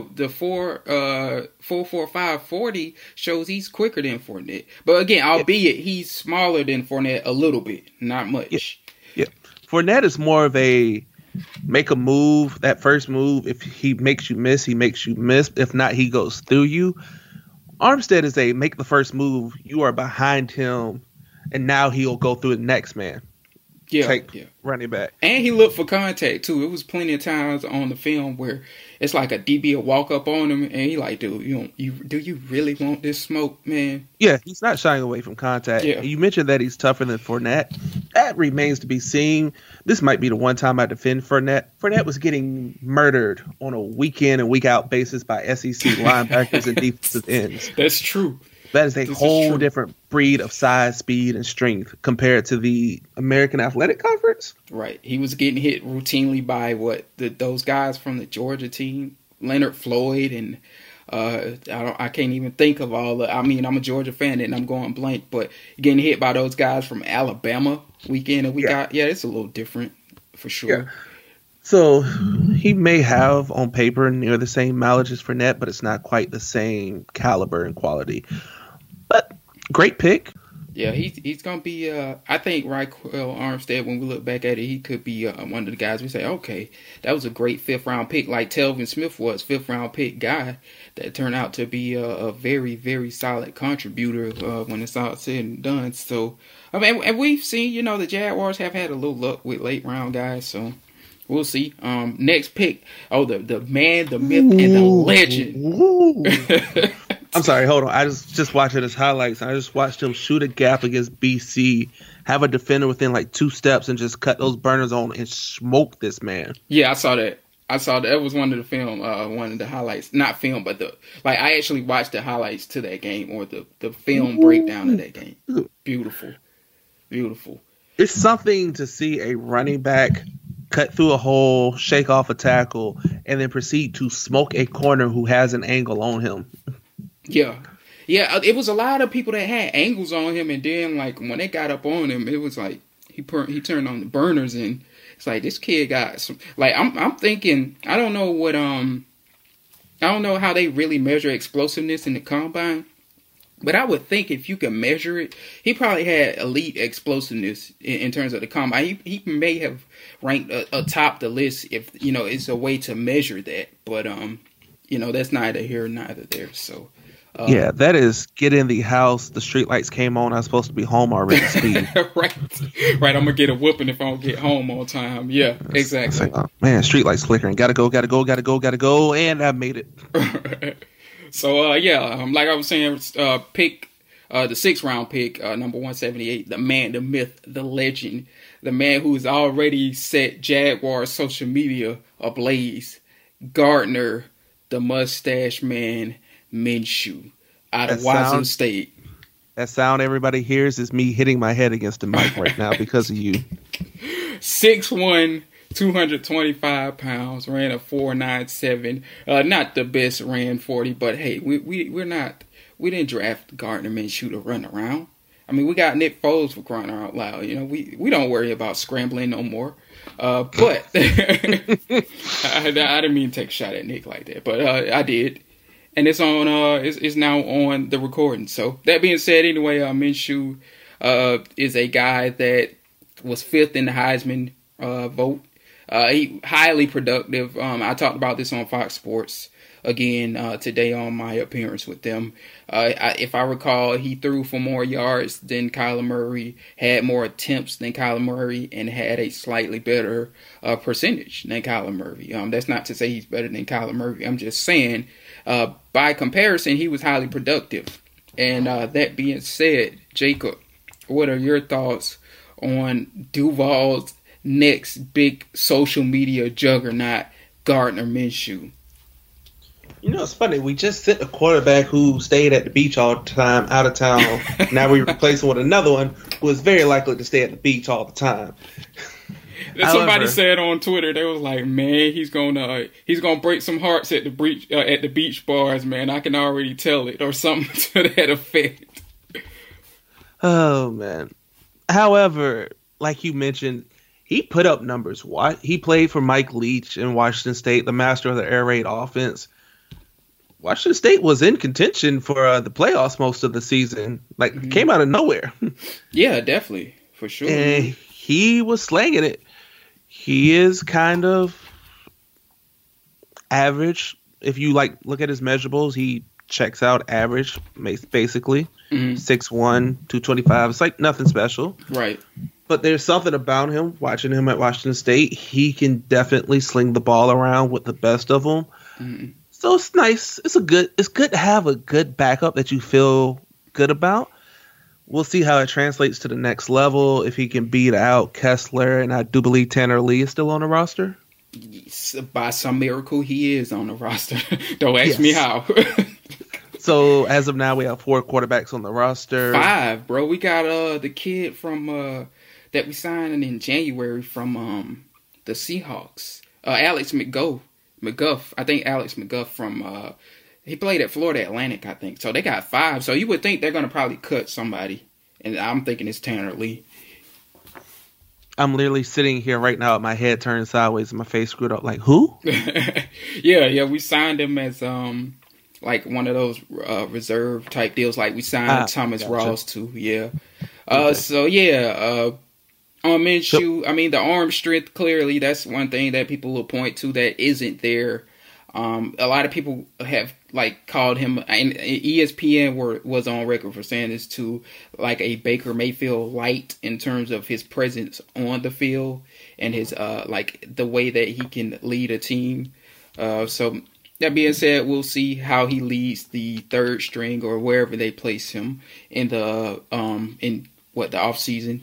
4.45 40 shows he's quicker than Fournette. But again, albeit he's smaller than Fournette a little bit, not much. Yeah. Fournette is more of a make a move. That first move, if he makes you miss, he makes you miss. If not, he goes through you. Armstead is a make the first move. You are behind him, and now he'll go through the next man. Yeah. Running back. And he looked for contact, too. It was plenty of times on the film where it's like a DB will walk up on him, and he like, dude, do you really want this smoke, man? Yeah, he's not shying away from contact. Yeah. You mentioned that he's tougher than Fournette. That remains to be seen. This might be the one time I defend Fournette. Fournette was getting murdered on a week-in and week-out basis by SEC linebackers and defensive ends. That's true. That is a whole different breed of size, speed, and strength compared to the American Athletic Conference. Right. He was getting hit routinely by those guys from the Georgia team, Leonard Floyd, and I can't even think of all the. I mean, I'm a Georgia fan and I'm going blank, but getting hit by those guys from Alabama week in and week out. Yeah, it's a little different for sure. Yeah. So he may have on paper near the same mileage as Fournette, but it's not quite the same caliber and quality. But great pick. Yeah, he's going to be, I think Raquel Armstead, when we look back at it, he could be one of the guys we say, okay, that was a great 5th round pick like Telvin Smith was, 5th round pick guy that turned out to be a very, very solid contributor when it's all said and done. So, I mean, and we've seen, the Jaguars have had a little luck with late round guys, so we'll see. Next pick, the man, the myth, and the legend. I'm sorry, hold on. I just watching his highlights. I just watched him shoot a gap against BC, have a defender within like 2 steps, and just cut those burners on and smoke this man. Yeah, I saw that. That was one of the film, one of the highlights. Not film, but I actually watched the highlights to that game, or the film breakdown of that game. Beautiful. Beautiful. It's something to see a running back cut through a hole, shake off a tackle, and then proceed to smoke a corner who has an angle on him. Yeah. Yeah, it was a lot of people that had angles on him, and then, like, when they got up on him, it was like he turned on the burners, and it's like, this kid got some... Like, I'm thinking, I don't know how they really measure explosiveness in the combine, but I would think if you can measure it, he probably had elite explosiveness in terms of the combine. He may have ranked atop the list if, it's a way to measure that. But, that's neither here nor there. So, yeah, that is get in the house. The street lights came on. I was supposed to be home already. Speed. Right. I'm going to get a whooping if I don't get home on time. Yeah, exactly. Like, oh, man, street lights flickering. Gotta go. And I made it. So, like I was saying, pick the 6th round pick, number 178, the man, the myth, the legend, the man who's already set Jaguars social media ablaze, Gardner, the mustache man, Minshew, out of Wazoo State. That sound everybody hears is me hitting my head against the mic right now because of you. 6'1", 225 pounds, ran a 4.97. Not the best ran 40, but hey, we didn't draft Gardner Minshew to run around. I mean, we got Nick Foles for crying out loud. We don't worry about scrambling no more. But I didn't mean to take a shot at Nick like that, but I did. And it's on. It's now on the recording. So that being said, anyway, Minshew is a guy that was 5th in the Heisman vote. He highly productive. I talked about this on Fox Sports again today on my appearance with them. If I recall, he threw for more yards than Kyler Murray, had more attempts than Kyler Murray, and had a slightly better percentage than Kyler Murray. That's not to say he's better than Kyler Murray. I'm just saying, by comparison, he was highly productive. And that being said, Jacob, what are your thoughts on Duval's next big social media juggernaut, Gardner Minshew? It's funny. We just sent a quarterback who stayed at the beach all the time, out of town. Now we replace him with another one who is very likely to stay at the beach all the time. Somebody said on Twitter, they was like, "Man, he's gonna break some hearts at the beach bars, man. I can already tell it," or something to that effect. Oh man. However, like you mentioned, he put up numbers. He played for Mike Leach in Washington State, the master of the air raid offense. Washington State was in contention for the playoffs most of the season. Came out of nowhere. Yeah, definitely. For sure. And he was slanging it. He is kind of average. If you look at his measurables, he checks out average, basically. 6'1", 225. It's like nothing special. Right. But there's something about him, watching him at Washington State. He can definitely sling the ball around with the best of them. Mm-hmm. So it's nice. It's good to have a good backup that you feel good about. We'll see how it translates to the next level. If he can beat out Kessler, and I do believe Tanner Lee is still on the roster. By some miracle, he is on the roster. Don't ask me how. So as of now, we have 4 quarterbacks on the roster. 5, bro. We got the kid from that we signed in January from the Seahawks, Alex McGuff. I think Alex McGuff from he played at Florida Atlantic, I think. So they got 5. So you would think they're gonna probably cut somebody, and I'm thinking it's Tanner Lee. I'm literally sitting here right now with my head turned sideways and my face screwed up. Like, who? Yeah. We signed him as like one of those reserve type deals. Like we signed Thomas Ross too. Yeah. On Minshew, I mean, the arm strength, clearly, that's one thing that people will point to that isn't there. A lot of people have called him, and ESPN was on record for saying this too, like a Baker Mayfield light in terms of his presence on the field and his the way that he can lead a team. So That being said, we'll see how he leads the third string or wherever they place him in the off season.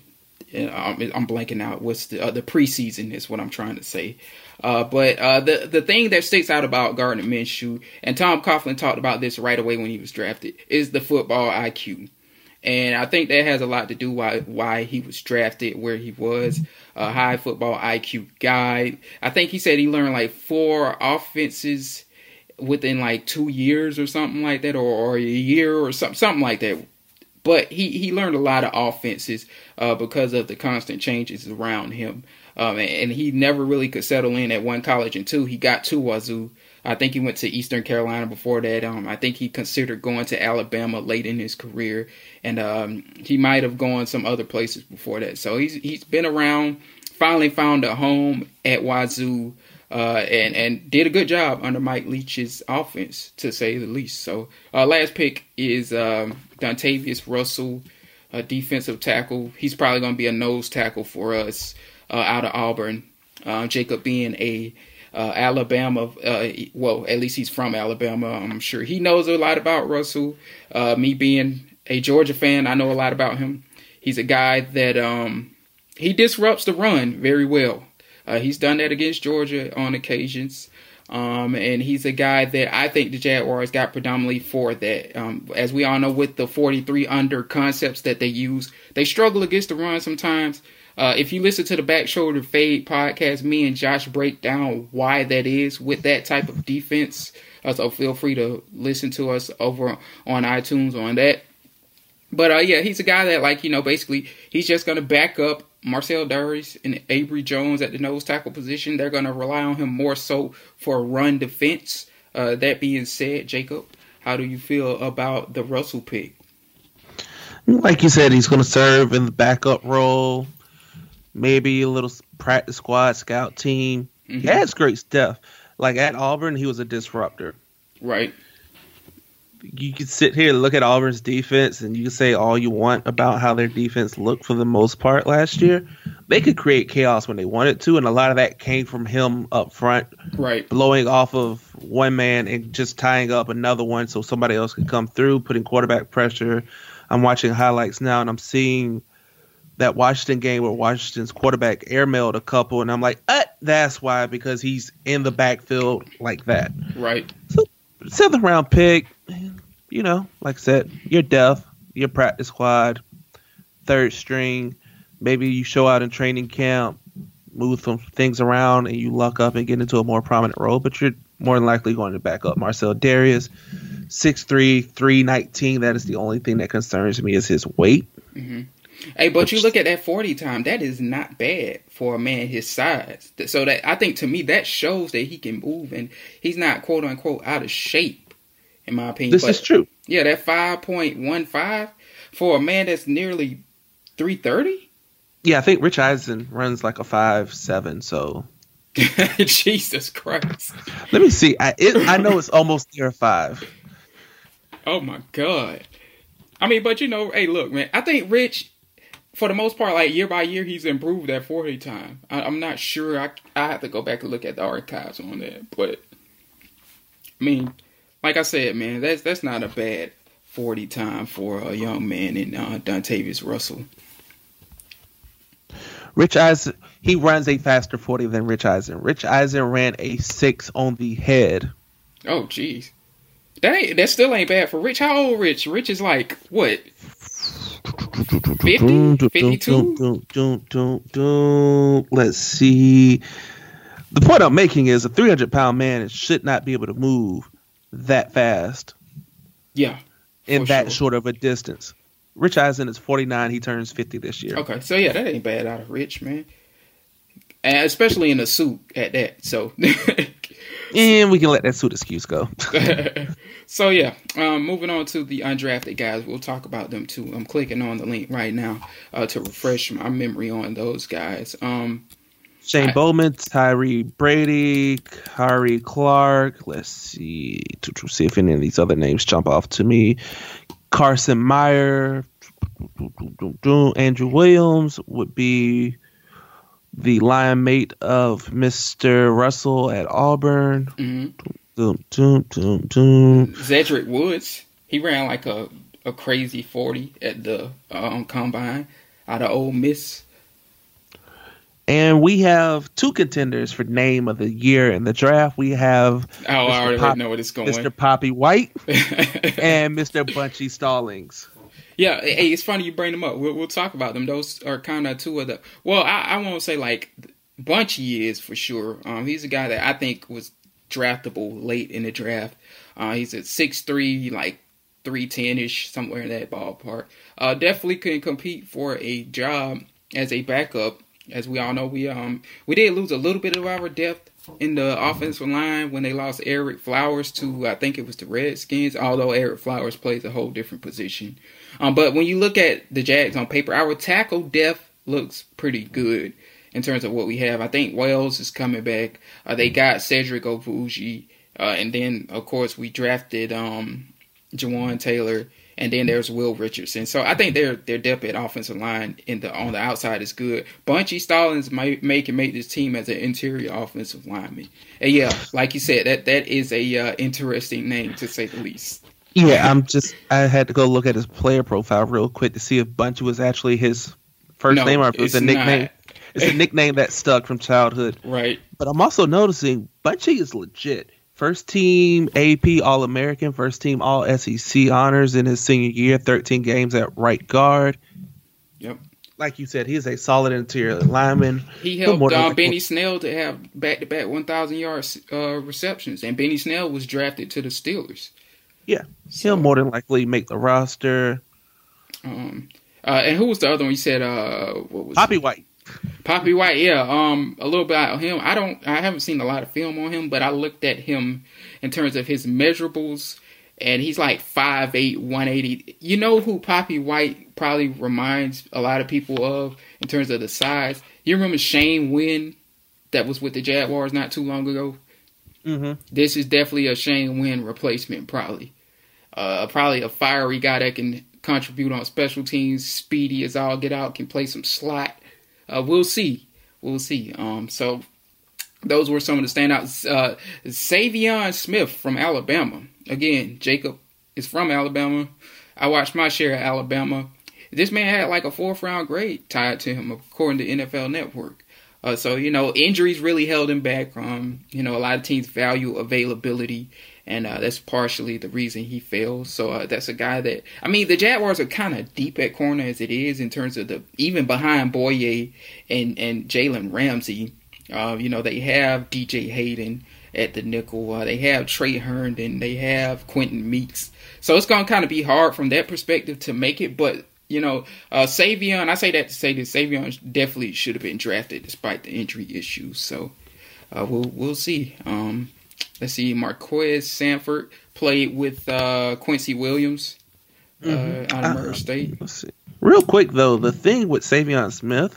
I'm blanking out. What's the preseason is what I'm trying to say. But the thing that sticks out about Gardner Minshew, and Tom Coughlin talked about this right away when he was drafted, is the football IQ. And I think that has a lot to do why he was drafted where he was. A high football IQ guy. I think he said he learned like 4 offenses within like 2 years or something like that, or a year or something like that. But he learned a lot of offenses because of the constant changes around him. And he never really could settle in at one college until he got to Wazoo. I think he went to Eastern Carolina before that. I think he considered going to Alabama late in his career. And he might have gone some other places before that. So he's been around, finally found a home at Wazoo, and did a good job under Mike Leach's offense, to say the least. So last pick is Dontavius Russell, a defensive tackle. He's probably going to be a nose tackle for us out of Auburn. Jacob being a Alabama, well, at least he's from Alabama. I'm sure he knows a lot about Russell. Me being a Georgia fan, I know a lot about him. He's a guy that he disrupts the run very well. He's done that against Georgia on occasions. And he's a guy that I think the Jaguars got predominantly for that. As we all know, with the 43 under concepts that they use, they struggle against the run sometimes. If you listen to the Back Shoulder Fade podcast, me and Josh break down why that is with that type of defense. So feel free to listen to us over on iTunes on that. But yeah, he's a guy that basically he's just going to back up Marcel Darius and Avery Jones at the nose tackle position. They're going to rely on him more so for run defense. That being said, Jacob, how do you feel about the Russell pick? Like you said, he's going to serve in the backup role. Maybe a little practice squad, scout team. Mm-hmm. He has great stuff. Like at Auburn, he was a disruptor. Right. You could sit here and look at Auburn's defense, and you can say all you want about how their defense looked for the most part last year. They could create chaos when they wanted to, and a lot of that came from him up front. Right. Blowing off of one man and just tying up another one so somebody else could come through, putting quarterback pressure. I'm watching highlights now, and I'm seeing that Washington game where Washington's quarterback airmailed a couple, and I'm like, that's why, because he's in the backfield like that. Right. So, 7th round pick, like I said, you're depth, your practice squad, 3rd string. Maybe you show out in training camp, move some things around, and you luck up and get into a more prominent role, but you're more than likely going to back up Marcel Darius, 6'3", 319. That is the only thing that concerns me is his weight. Mm-hmm. Hey, but you look at that 40 time, that is not bad for a man his size. So that I think to me that shows that he can move and he's not quote unquote out of shape, in my opinion. This is true. Yeah, that 5.15 for a man that's nearly 330. Yeah, I think Rich Eisen runs like a 5'7", so Jesus Christ. Let me see. I know it's almost near 5. Oh my God. I mean, but hey, look, man, I think Rich, for the most part, like year by year, he's improved that 40 time. I'm not sure. I have to go back and look at the archives on that. But I mean, like I said, man, that's not a bad 40 time for a young man in Dontavius Russell. Rich Eisen, he runs a faster 40 than Rich Eisen. Rich Eisen ran a 6 on the head. Oh, jeez. That still ain't bad for Rich. How old Rich? Rich is like, what? 50? 52? Let's see. The point I'm making is a 300-pound man should not be able to move that fast. Yeah. In that short of a distance. Rich Eisen is 49. He turns 50 this year. Okay. So, yeah, that ain't bad out of Rich, man. And especially in a suit at that. So. And we can let that suit excuse go. So, yeah, moving on to the undrafted guys. We'll talk about them, too. I'm clicking on the link right now to refresh my memory on those guys. Shane Bowman, Tyree Brady, Kari Clark. Let's see. To see if any of these other names jump off to me. Carson Meyer. Andrew Williams would be the lion mate of Mr. Russell at Auburn. Doom, doom, doom, doom. Cedric Woods, he ran like a crazy 40 at the combine out of Ole Miss. And we have two contenders for name of the year in the draft. We have I already know where it's going. Mr. Poppy White and Mr. Bunchy Stallings. Yeah, hey, it's funny you bring them up. We'll talk about them. Those are kind of two of the. Well, I won't say like Bunchy is for sure. He's a guy that I think was draftable late in the draft. He's at 6'3", like 310-ish, somewhere in that ballpark. Definitely can compete for a job as a backup. As we all know, we did lose a little bit of our depth in the offensive line when they lost Eric Flowers to, I think it was the Redskins, although Eric Flowers plays a whole different position. But when you look at the Jags on paper, our tackle depth looks pretty good in terms of what we have. I think Wells is coming back. They got Cedric Ovuji. And then, of course, we drafted Jawan Taylor. And then there's Will Richardson. So I think their depth at offensive line on the outside is good. Bunchy Stallings can make this team as an interior offensive lineman. And yeah, like you said, that is a interesting name to say the least. Yeah, I had to go look at his player profile real quick to see if Bunchy was actually his first name or if it was a nickname. Not. It's a nickname that stuck from childhood. Right. But I'm also noticing Bunchy is legit. First team AP All-American, first team All-SEC honors in his senior year, 13 games at right guard. Yep. Like you said, he's a solid interior lineman. He helped Benny Snell to have back-to-back 1,000-yard receptions, and Benny Snell was drafted to the Steelers. Yeah, he'll more than likely make the roster. And who was the other one? You said what was Poppy White. Poppy White, yeah. A little bit about him. I haven't seen a lot of film on him, but I looked at him in terms of his measurables, and he's like 5'8", 180. You know who Poppy White probably reminds a lot of people of in terms of the size? You remember Shane Wynn that was with the Jaguars not too long ago? Mm-hmm. This is definitely a Shane Wynn replacement, probably. Probably a fiery guy that can contribute on special teams, speedy as all get out, can play some slot. We'll see. So those were some of the standouts. Savion Smith from Alabama. Again, Jacob is from Alabama. I watched my share of Alabama. This man had like a 4th round grade tied to him, according to NFL Network. So, injuries really held him back. A lot of teams value availability, and that's partially the reason he fails. So that's a guy that, the Jaguars are kind of deep at corner as it is in terms of even behind Boye and Jalen Ramsey. They have DJ Hayden at the nickel. They have Trey Herndon. They have Quentin Meeks. So it's going to kind of be hard from that perspective to make it, but Savion, I say that to say that Savion definitely should have been drafted despite the injury issues. So we'll see. Let's see. Marquez Sanford played with Quincy Williams out of Murray State. Let's see. Real quick though, the thing with Savion Smith,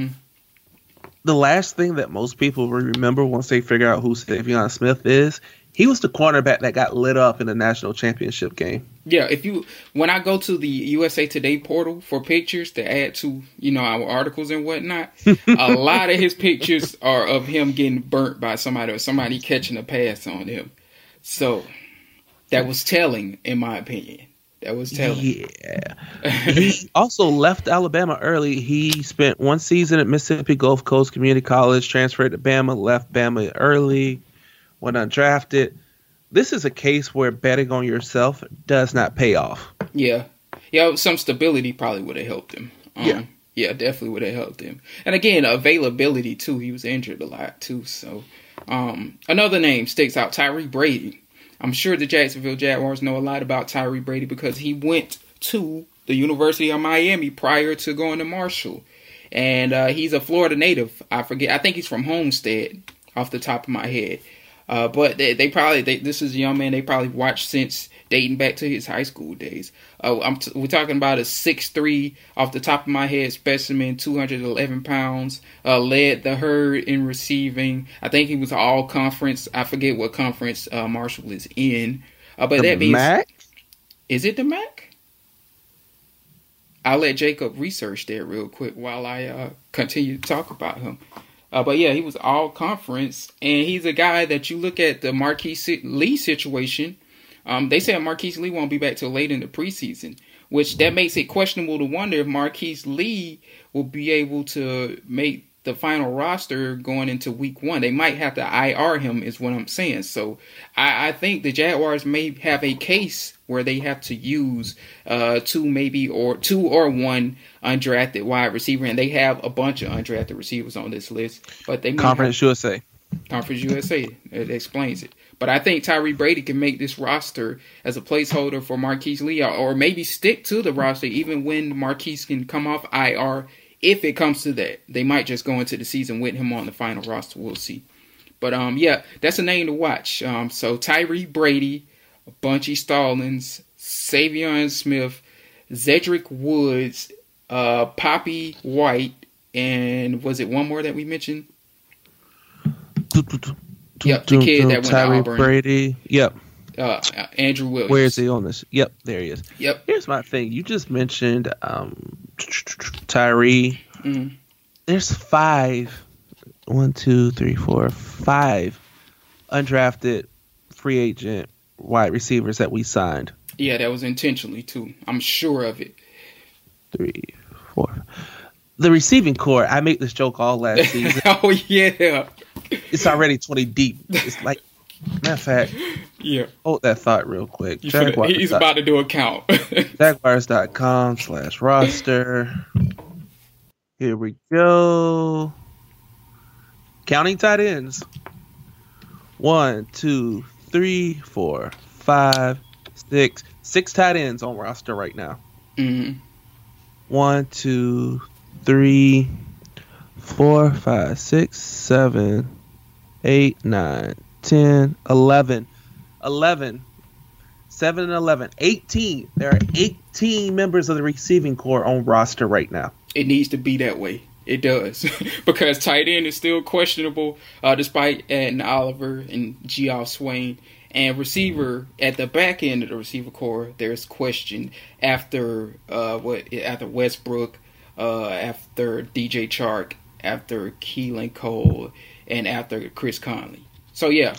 the last thing that most people will remember once they figure out who Savion Smith is, he was the cornerback that got lit up in the national championship game. Yeah, when I go to the USA Today portal for pictures to add to, our articles and whatnot, a lot of his pictures are of him getting burnt by somebody or somebody catching a pass on him. So that was telling, in my opinion. That was telling. Yeah. He also left Alabama early. He spent one season at Mississippi Gulf Coast Community College, transferred to Bama, left Bama early, went undrafted. This is a case where betting on yourself does not pay off. Yeah, some stability probably would have helped him. Yeah, definitely would have helped him. And again, availability too. He was injured a lot too. So another name sticks out, Tyree Brady. I'm sure the Jacksonville Jaguars know a lot about Tyree Brady because he went to the University of Miami prior to going to Marshall. And he's a Florida native. I think he's from Homestead off the top of my head. But this is a young man they probably watched since dating back to his high school days. We're talking about a 6'3", off the top of my head, specimen, 211 pounds, led the herd in receiving. I think he was all conference. I forget what conference Marshall is in. But that means, MAC? Is it the MAC? I'll let Jacob research that real quick while I continue to talk about him. But yeah, he was all conference, and he's a guy that you look at the Marquise Lee situation. They said Marquise Lee won't be back till late in the preseason, which that makes it questionable to wonder if Marquise Lee will be able to make the final roster going into week 1. They might have to IR him, is what I'm saying. So I think the Jaguars may have a case where they have to use two or one undrafted wide receiver, and they have a bunch of undrafted receivers on this list. But they Conference USA. Conference USA. It explains it. But I think Tyree Brady can make this roster as a placeholder for Marquise Lee, or maybe stick to the roster even when Marquise can come off IR. If it comes to that, they might just go into the season with him on the final roster. We'll see. But yeah, that's a name to watch. So Tyree Brady, Bunchy Stallings, Savion Smith, Zedric Woods, Poppy White, and was it one more that we mentioned? Yep, the kid that went to Auburn. Brady. Yep. Andrew Williams. Where is he on this? Yep, there he is. Yep. Here's my thing. You just mentioned Tyree. Mm-hmm. There's 5 undrafted free agent wide receivers that we signed. Yeah, that was intentionally too. I'm sure of it. 3, 4. The receiving core, I make this joke all last season. Oh, yeah. It's already 20 deep. It's like, matter of fact, yeah. Hold that thought real quick. He's about to do a count. Jaguars.com/roster. Here we go. Counting tight ends. 1, 2, 3, 4, 5, 6. 6 tight ends on roster right now. Mm-hmm. 1, 2, 3, 4, 5, 6, 7, 8, 9, 10, 11. 7 and 11. 18. There are 18 members of the receiving corps on roster right now. It needs to be that way. It does. Because tight end is still questionable, despite adding Oliver and Geoff Swain. And receiver, at the back end of the receiver corps, there's question after Westbrook, after DJ Chark, after Keelan Cole, and after Chris Conley. So, yeah.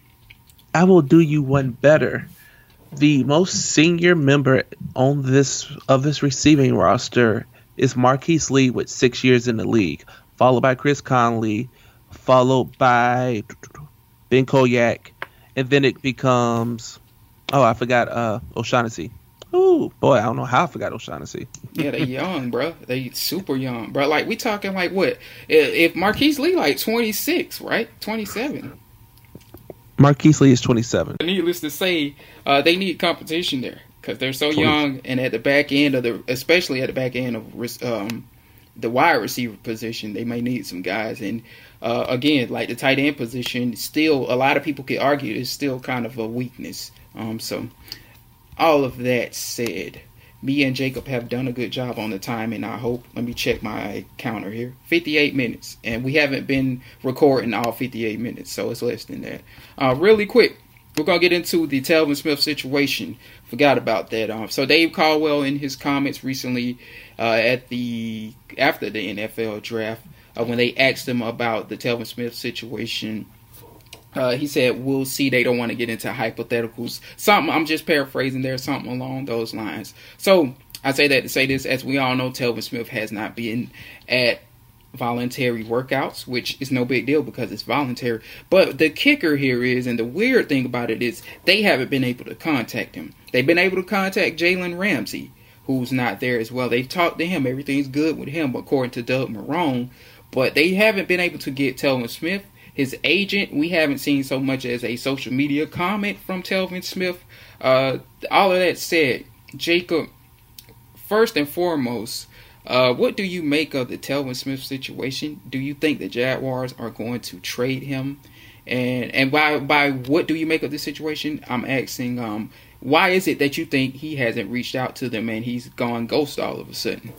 I will do you one better. The most senior member on this receiving roster is Marquise Lee with 6 years in the league, followed by Chris Conley, followed by Ben Koyak, and then it becomes I forgot O'Shaughnessy. Ooh, boy, I don't know how I forgot O'Shaughnessy. Yeah, they young, bro. They super young, bro. Like, we talking like what? If Marquise Lee like 26, right? 27. Marquise Lee is 27. Needless to say, they need competition there because they're so young, and at the back end of especially at the back end of the wide receiver position, they may need some guys. And again, like the tight end position, still a lot of people could argue is still kind of a weakness. So all of that said, me and Jacob have done a good job on the time, and I hope, let me check my counter here, 58 minutes. And we haven't been recording all 58 minutes, so it's less than that. Really quick, we're going to get into the Telvin Smith situation. Forgot about that. So Dave Caldwell, in his comments recently after the NFL draft, when they asked him about the Telvin Smith situation, he said, we'll see. They don't want to get into hypotheticals. Something, I'm just paraphrasing there, something along those lines. So I say that to say this. As we all know, Telvin Smith has not been at voluntary workouts, which is no big deal because it's voluntary. But the kicker here is, and the weird thing about it is, they haven't been able to contact him. They've been able to contact Jalen Ramsey, who's not there as well. They've talked to him. Everything's good with him, according to Doug Marrone. But they haven't been able to get Telvin Smith. His agent, we haven't seen so much as a social media comment from Telvin Smith. All of that said, Jacob, first and foremost, what do you make of the Telvin Smith situation? Do you think the Jaguars are going to trade him? And by what do you make of this situation? I'm asking, why is it that you think he hasn't reached out to them and he's gone ghost all of a sudden?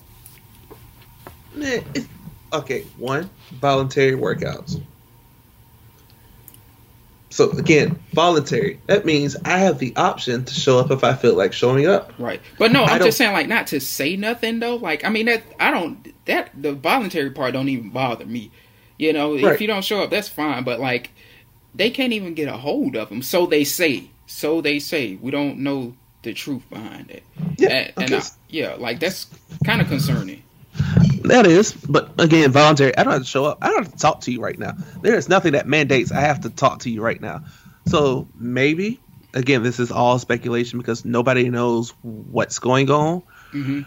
Okay, one, voluntary workouts. So, again, voluntary. That means I have the option to show up if I feel like showing up. Right. But no, I'm just saying, like, not to say nothing, though. Like, I mean, the voluntary part don't even bother me. You know, Right. if you don't show up, that's fine. But like, they can't even get a hold of him. So they say. So they say. We don't know the truth behind it. Yeah, Like that's kind of concerning. That is, but again, voluntary. I don't have to show up. I don't have to talk to you right now. There is nothing that mandates I have to talk to you right now. So maybe, again, this is all speculation because nobody knows what's going on. Mm-hmm.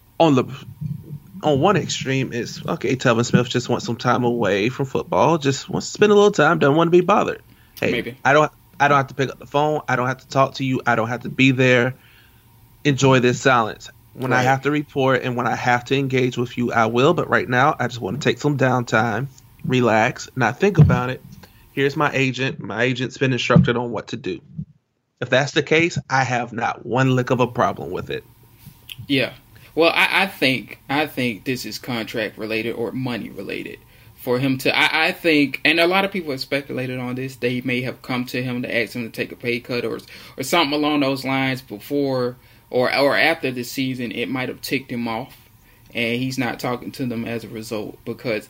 On one extreme is okay. Telvin Smith just wants some time away from football. Just wants to spend a little time. Doesn't want to be bothered. Hey, Maybe. I don't have to pick up the phone. I don't have to talk to you. I don't have to be there. Enjoy this silence. When I have to report and when I have to engage with you, I will. But right now, I just want to take some downtime, relax, not think about it. Here's my agent. My agent's been instructed on what to do. If that's the case, I have not one lick of a problem with it. Yeah. Well, I think this is contract related or money related for him to. I think, and a lot of people have speculated on this. They may have come to him to ask him to take a pay cut or something along those lines before or after the season. It might have ticked him off, and he's not talking to them as a result because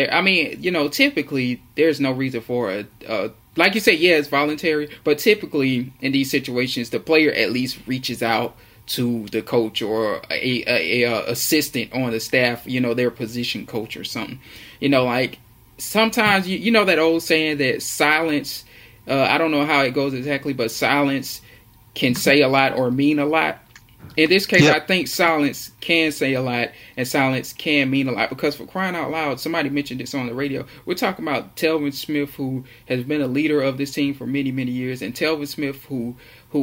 typically there's no reason for a like you said, yeah, it's voluntary, but typically in these situations, the player at least reaches out to the coach or a assistant on the staff, their position coach or something. Like sometimes, you know that old saying that silence, I don't know how it goes exactly, but silence can say a lot or mean a lot. In this case, I think silence can say a lot and silence can mean a lot because for crying out loud, somebody mentioned this on the radio. We're talking about Telvin Smith, who has been a leader of this team for many, many years, and Telvin Smith, who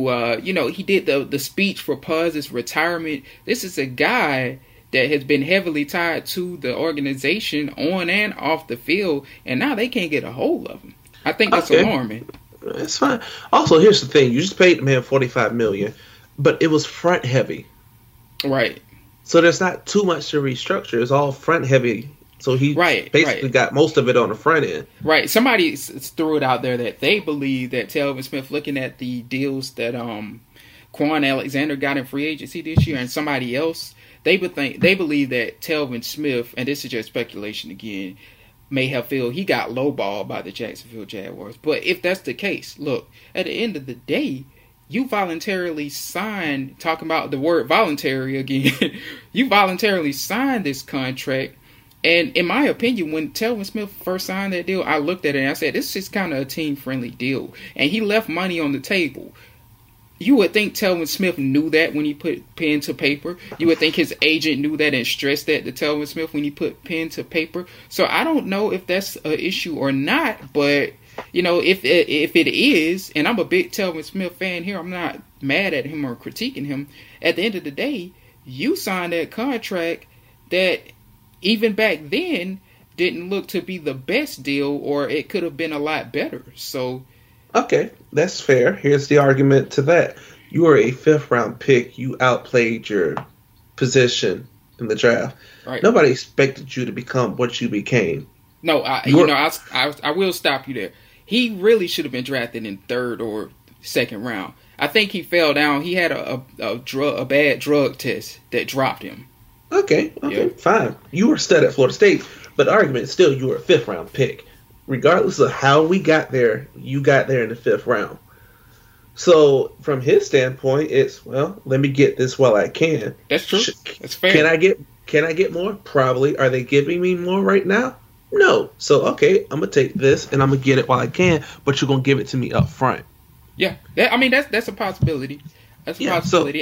he did the speech for Puz's retirement. This is a guy that has been heavily tied to the organization on and off the field, and now they can't get a hold of him. I think that's alarming. It's fine. Also, here's the thing: you just paid the man $45 million, but it was front heavy, right? So there's not too much to restructure. It's all front heavy. So he basically got most of it on the front end. Right. Somebody threw it out there that they believe that Telvin Smith, looking at the deals that Quan Alexander got in free agency this year, and somebody else, they believe that Telvin Smith, and this is just speculation again, may have feel he got lowballed by the Jacksonville Jaguars. But if that's the case, look, at the end of the day, you voluntarily signed, talking about the word voluntary again, you voluntarily signed this contract. And in my opinion, when Telvin Smith first signed that deal, I looked at it and I said, this is kind of a team-friendly deal. And he left money on the table. You would think Telvin Smith knew that when he put pen to paper. You would think his agent knew that and stressed that to Telvin Smith when he put pen to paper. So I don't know if that's an issue or not, but if it is, and I'm a big Telvin Smith fan here, I'm not mad at him or critiquing him. At the end of the day, you signed that contract that even back then didn't look to be the best deal, or it could have been a lot better. So, okay, that's fair. Here's the argument to that. You were a 5th round pick. You outplayed your position in the draft. Right. Nobody expected you to become what you became. No, I will stop you there. He really should have been drafted in 3rd or 2nd round. I think he fell down. He had a bad drug test that dropped him. Okay, fine. You were stud at Florida State, but the argument is still you were a 5th round pick. Regardless of how we got there, you got there in the 5th round. So from his standpoint, it's, well, let me get this while I can. That's true. That's fair. Can I get more? Probably. Are they giving me more right now? No. So okay, I'm gonna take this and I'm gonna get it while I can, but you're gonna give it to me up front. Yeah, that's a possibility. That's a possibility.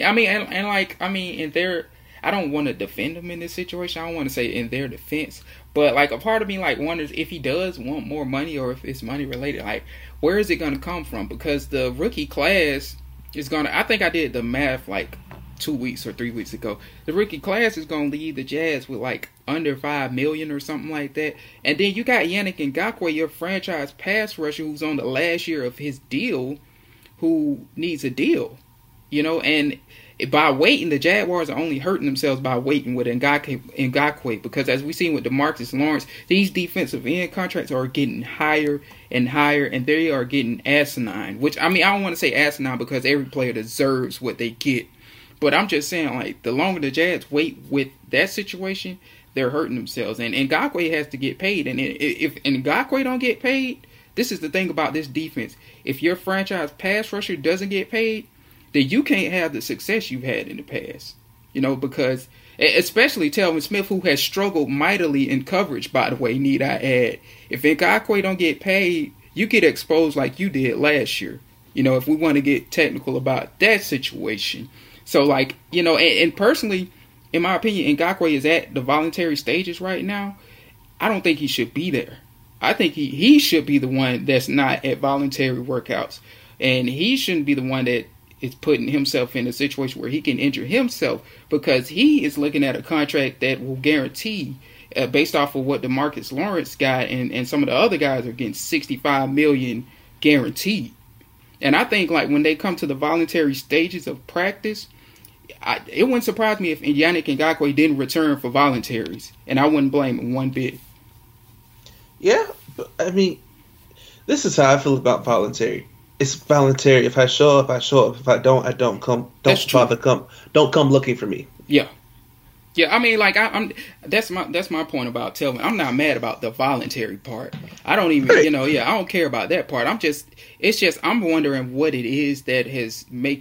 So, I don't want to defend him in this situation. I don't want to say in their defense, but like a part of me like wonders if he does want more money or if it's money related. Like, where is it going to come from? Because the rookie class is going to. I think I did the math like 2 weeks or 3 weeks ago. The rookie class is going to leave the Jazz with like under $5 million or something like that. And then you got Yannick Ngakoue, your franchise pass rusher, who's on the last year of his deal, who needs a deal. And by waiting, the Jaguars are only hurting themselves by waiting with Ngakoue, because as we've seen with DeMarcus Lawrence, these defensive end contracts are getting higher and higher, and they are getting asinine. Which, I don't want to say asinine because every player deserves what they get. But I'm just saying, like, the longer the Jazz wait with that situation, they're hurting themselves. And Ngakoue has to get paid. And if Ngakoue don't get paid, this is the thing about this defense. If your franchise pass rusher doesn't get paid, then you can't have the success you've had in the past. You know, because especially Telvin Smith, who has struggled mightily in coverage, by the way, need I add. If Ngakoue don't get paid, you get exposed like you did last year. You know, if we want to get technical about that situation. So, like, you know, and personally, in my opinion, Ngakoue is at the voluntary stages right now. I don't think he should be there. I think he should be the one that's not at voluntary workouts. And he shouldn't be the one that is putting himself in a situation where he can injure himself, because he is looking at a contract that will guarantee, based off of what DeMarcus Lawrence got and some of the other guys are getting, $65 million guaranteed. And I think, like, when they come to the voluntary stages of practice, it wouldn't surprise me if Yannick Ngakoue didn't return for voluntaries, and I wouldn't blame him one bit. Yeah, I mean, this is how I feel about voluntary. It's voluntary. If I show up, I show up. If I don't, I don't come. Don't bother come. Don't come looking for me. Yeah. Yeah, I mean, like, I'm. That's my point about Telvin. I'm not mad about the voluntary part. I don't even, I don't care about that part. I'm wondering what it is that has made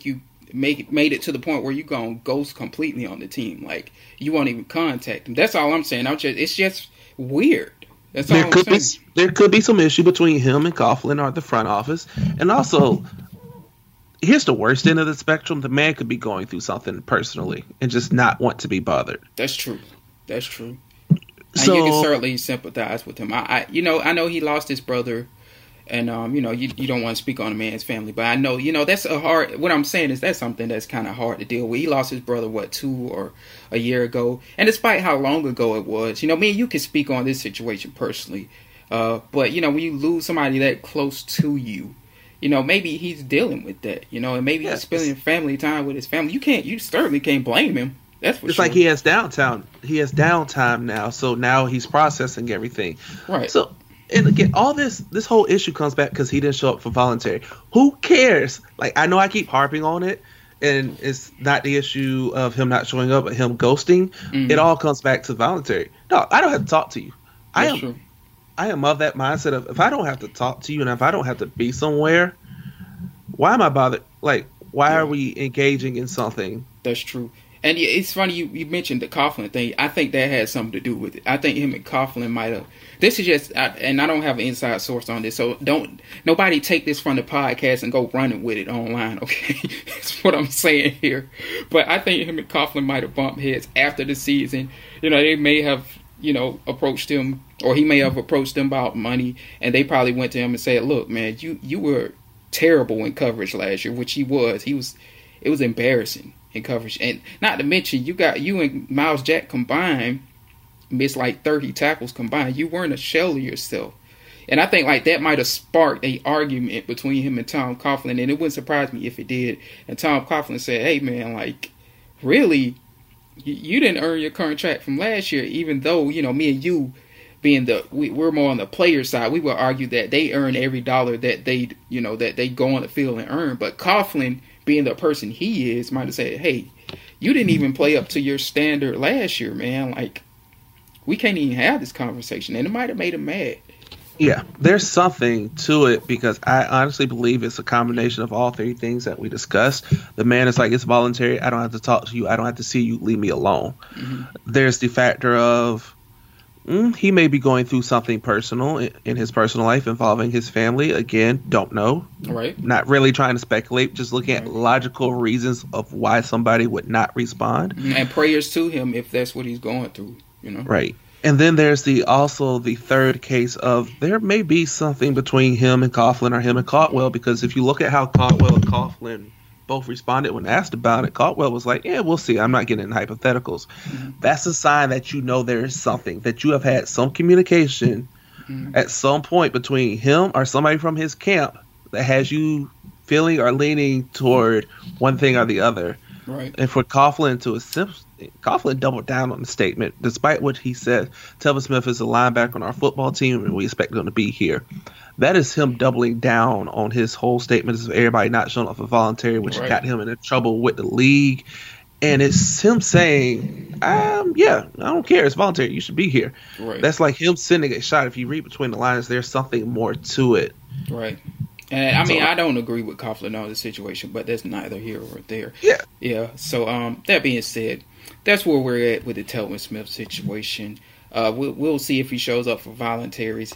it to the point where you gonna ghost completely on the team. Like, you won't even contact them. That's all I'm saying. It's just weird. That's all I'm saying. There could be some issue between him and Coughlin or the front office, and also, here's the worst end of the spectrum. The man could be going through something personally and just not want to be bothered. That's true. So, and you can certainly sympathize with him. I know he lost his brother, and you don't want to speak on a man's family, but I know, that's what I'm saying is that's something that's kind of hard to deal with. He lost his brother, 2 or a year ago, and despite how long ago it was, me and you can speak on this situation personally, but when you lose somebody that close to you, maybe he's dealing with that, and maybe he's spending family time with his family. You certainly can't blame him. That's for sure. It's like he has downtime. He has downtime now, so now he's processing everything. Right. So, and again, all this whole issue comes back because he didn't show up for voluntary. Who cares? Like, I know I keep harping on it, and it's not the issue of him not showing up, but him ghosting. Mm-hmm. It all comes back to voluntary. No, I don't have to talk to you. That's true. I am of that mindset of, if I don't have to talk to you and if I don't have to be somewhere, why am I bothered? Like, why are we engaging in something? That's true. And it's funny you mentioned the Coughlin thing. I think that had something to do with it. I think him and Coughlin might have. This is just, and I don't have an inside source on this, so nobody take this from the podcast and go running with it online, okay? That's what I'm saying here. But I think him and Coughlin might have bumped heads after the season. They may have, approached him, or he may have approached them about money, and they probably went to him and said, "Look, man, you were terrible in coverage last year," which he was. It was embarrassing in coverage, and not to mention you and Miles Jack combined missed like 30 tackles combined. You weren't a shell of yourself, and I think like that might have sparked a argument between him and Tom Coughlin, and it wouldn't surprise me if it did. And Tom Coughlin said, "Hey man, like really, you didn't earn your contract from last year, even though me and you." Being we're more on the player side, we would argue that they earn every dollar that they go on the field and earn. But Coughlin, being the person he is, might have said, "Hey, you didn't even play up to your standard last year, man. Like, we can't even have this conversation." And it might have made him mad. Yeah, there's something to it, because I honestly believe it's a combination of all three things that we discussed. The man is like, it's voluntary. I don't have to talk to you. I don't have to see you. Leave me alone. Mm-hmm. There's the factor of he may be going through something personal in his personal life involving his family. Again, don't know. Right. Not really trying to speculate, just looking at logical reasons of why somebody would not respond. And prayers to him if that's what he's going through, Right. And then there's also the third case of there may be something between him and Coughlin or him and Caldwell, because if you look at how Caldwell and Coughlin both responded when asked about it, Caldwell was like, "Yeah, we'll see. I'm not getting in hypotheticals." Mm-hmm. That's a sign that there is something, that you have had some communication at some point between him or somebody from his camp that has you feeling or leaning toward one thing or the other. Right. And for Coughlin Coughlin doubled down on the statement, despite what he said. Telvin Smith is a linebacker on our football team, and we expect him to be here. That is him doubling down on his whole statement of everybody not showing up for voluntary, which got him into trouble with the league. And it's him saying, Yeah, I don't care. It's voluntary. You should be here. Right. That's like him sending a shot. If you read between the lines, there's something more to it. Right. And I mean, I don't agree with Coughlin on the situation, but that's neither here or there. Yeah. Yeah. So, that being said, that's where we're at with the Telvin Smith situation. We'll see if he shows up for voluntaries.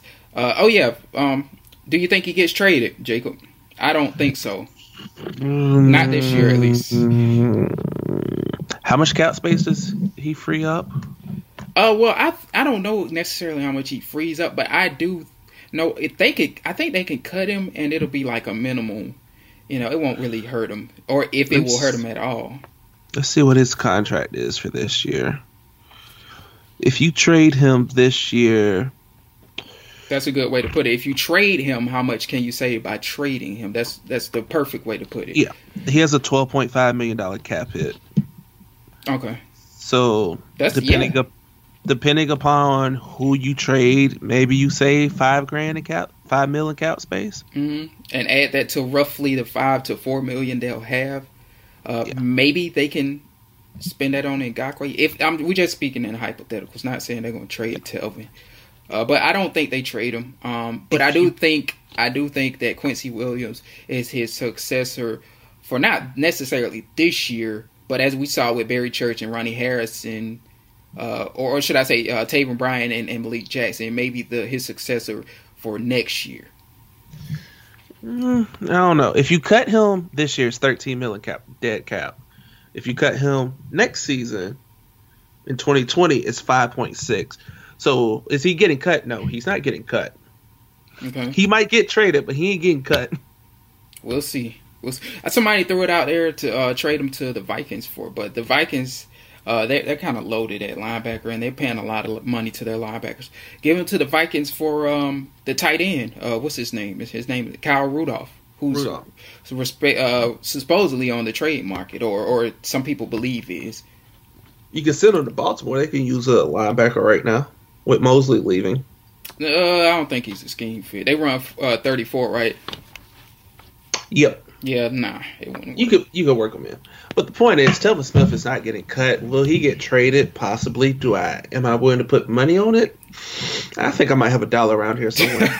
Do you think he gets traded, Jacob? I don't think so. Not this year, at least. How much cap space does he free up? Well, I don't know necessarily how much he frees up, but I do know if they could. I think they can cut him, and it'll be like a minimum. It won't really hurt him, or if it will hurt him at all. Let's see what his contract is for this year. If you trade him this year, that's a good way to put it. If you trade him, how much can you save by trading him? That's the perfect way to put it. Yeah, he has a $12.5 million cap hit. Okay. So depending upon who you trade, maybe you save $5 million in cap space. Mm-hmm. And add that to roughly the $5 to $4 million they'll have. Maybe they can spend that on Ngakoue. We're just speaking in hypotheticals, not saying they're going to trade Telvin. But I don't think they trade him. But I do think that Quincy Williams is his successor for not necessarily this year, but as we saw with Barry Church and Ronnie Harrison, or should I say Taven Bryan and Malik Jackson, maybe his successor for next year. I don't know. If you cut him this year, it's $13 million dead cap. If you cut him next season in 2020, it's 5.6. So is he getting cut? No, he's not getting cut. Okay. He might get traded, but he ain't getting cut. We'll see. Somebody threw it out there to trade him to the Vikings for, but the Vikings, they're kind of loaded at linebacker, and they're paying a lot of money to their linebackers. Give him to the Vikings for the tight end. What's his name? His name is Kyle Rudolph, who's supposedly on the trade market, or some people believe is. You can send him to Baltimore. They can use a linebacker right now with Mosley leaving. I don't think he's a scheme fit. They run 34, right? Yep. Yeah, nah, it wouldn't. You could work him in, but the point is, Telvin Smith is not getting cut. Will he get traded? Possibly. Am I willing to put money on it? I think I might have $1 around here somewhere.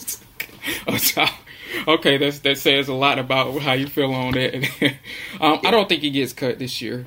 Okay, that says a lot about how you feel on that. I don't think he gets cut this year.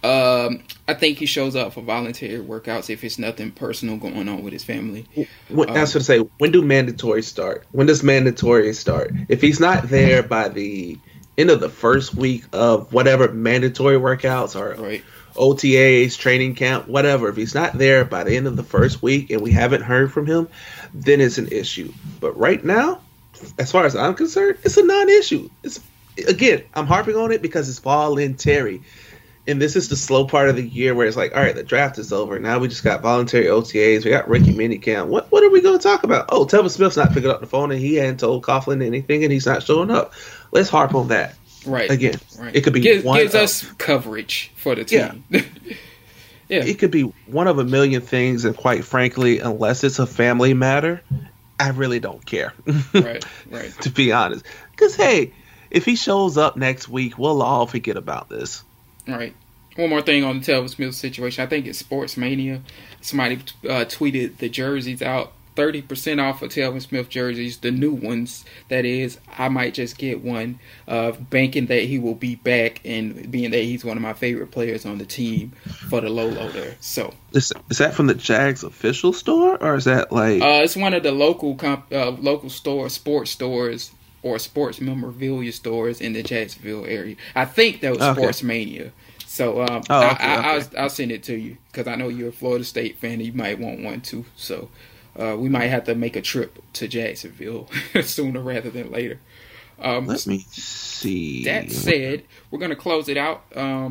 I think he shows up for voluntary workouts if it's nothing personal going on with his family. I was going to say, when do mandatory start? When does mandatory start? If he's not there by the end of the first week of whatever mandatory workouts or right. OTAs, training camp, whatever, if he's not there by the end of the first week and we haven't heard from him, then it's an issue. But right now, as far as I'm concerned, it's a non-issue. Again, I'm harping on it because it's voluntary. And this is the slow part of the year where it's like, all right, the draft is over. Now we just got voluntary OTAs. We got rookie minicamp. What are we going to talk about? Oh, Telvin Smith's not picking up the phone and he hadn't told Coughlin anything and he's not showing up. Let's harp on that. Right. Again, right. It could be gives us coverage for the team. Yeah. Yeah. It could be one of a million things, and quite frankly, unless it's a family matter, I really don't care. Right. To be honest. Because, hey, if he shows up next week, we'll all forget about this. Right. One more thing on the Telvin Smith situation. I think it's Sports Mania. Somebody tweeted the jerseys out. 30% off of Telvin Smith jerseys. The new ones, that is. I might just get one. Banking that he will be back and being that he's one of my favorite players on the team for the low there. So Is that from the Jags official store? Or is that like... it's one of the local stores, sports stores, or sports memorabilia stores in the Jacksonville area. I think that was Sports Mania. So I'll send it to you because I know you're a Florida State fan and you might want one too. So we might have to make a trip to Jacksonville sooner rather than later. Let me see. That said, we're going to close it out.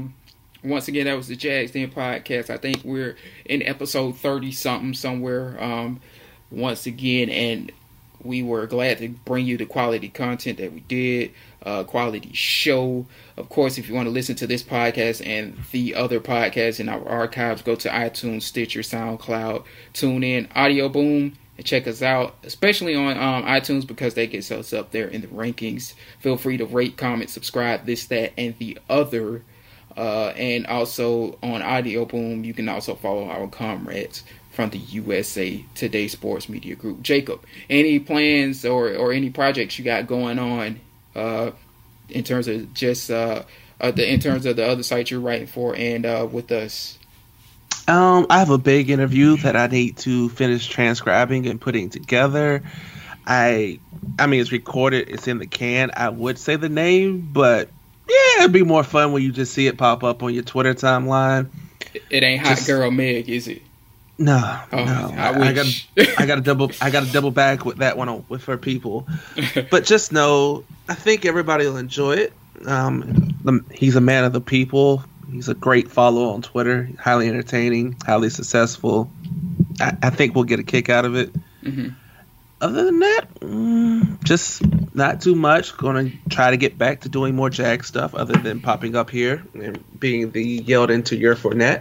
Once again, that was the Jags Den podcast. I think we're in episode 30-something somewhere once again, and we were glad to bring you the quality content that we did, quality show. Of course, if you want to listen to this podcast and the other podcasts in our archives, go to iTunes, Stitcher, SoundCloud, TuneIn, Audio Boom, and check us out, especially on iTunes because they get us up there in the rankings. Feel free to rate, comment, subscribe, this, that, and the other. And also on Audio Boom, you can also follow our comrades from the USA Today Sports Media Group. Jacob, any plans or any projects you got going on in terms of just in terms of the other sites you're writing for and with us? I have a big interview that I need to finish transcribing and putting together. I mean, it's recorded, it's in the can. I would say the name, but yeah, it'd be more fun when you just see it pop up on your Twitter timeline. It ain't Hot Girl Meg, is it? No, oh, no. I got to double back with that one with her people. But just know, I think everybody will enjoy it. He's a man of the people. He's a great follow on Twitter. Highly entertaining, highly successful. I think we'll get a kick out of it. Mm-hmm. Other than that, just not too much. Going to try to get back to doing more Jag stuff other than popping up here and being the yelled into your Fournette.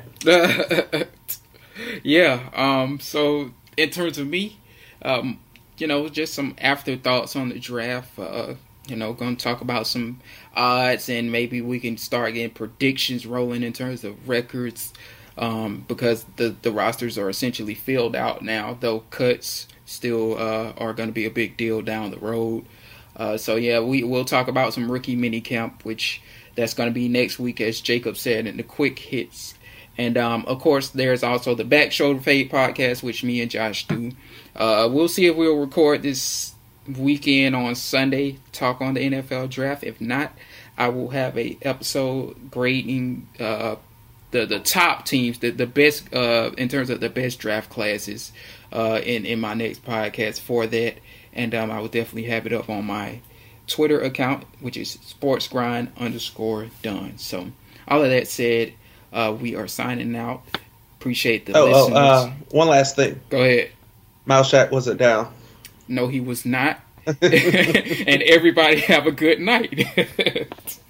Yeah. So in terms of me, just some afterthoughts on the draft. Going to talk about some odds and maybe we can start getting predictions rolling in terms of records, because the rosters are essentially filled out now, though cuts still are going to be a big deal down the road. So yeah, we'll talk about some rookie mini camp, which that's going to be next week, as Jacob said, in the quick hits. And of course, there's also the Back Shoulder Fade podcast, which me and Josh do. We'll see if we'll record this weekend on Sunday, talk on the NFL draft. If not, I will have a episode grading the top teams, the best in terms of the best draft classes in my next podcast for that. And I will definitely have it up on my Twitter account, which is sportsgrind_done. So all of that said, we are signing out. Appreciate the listeners. One last thing. Go ahead. Miles Shack wasn't down. No, he was not. And everybody have a good night.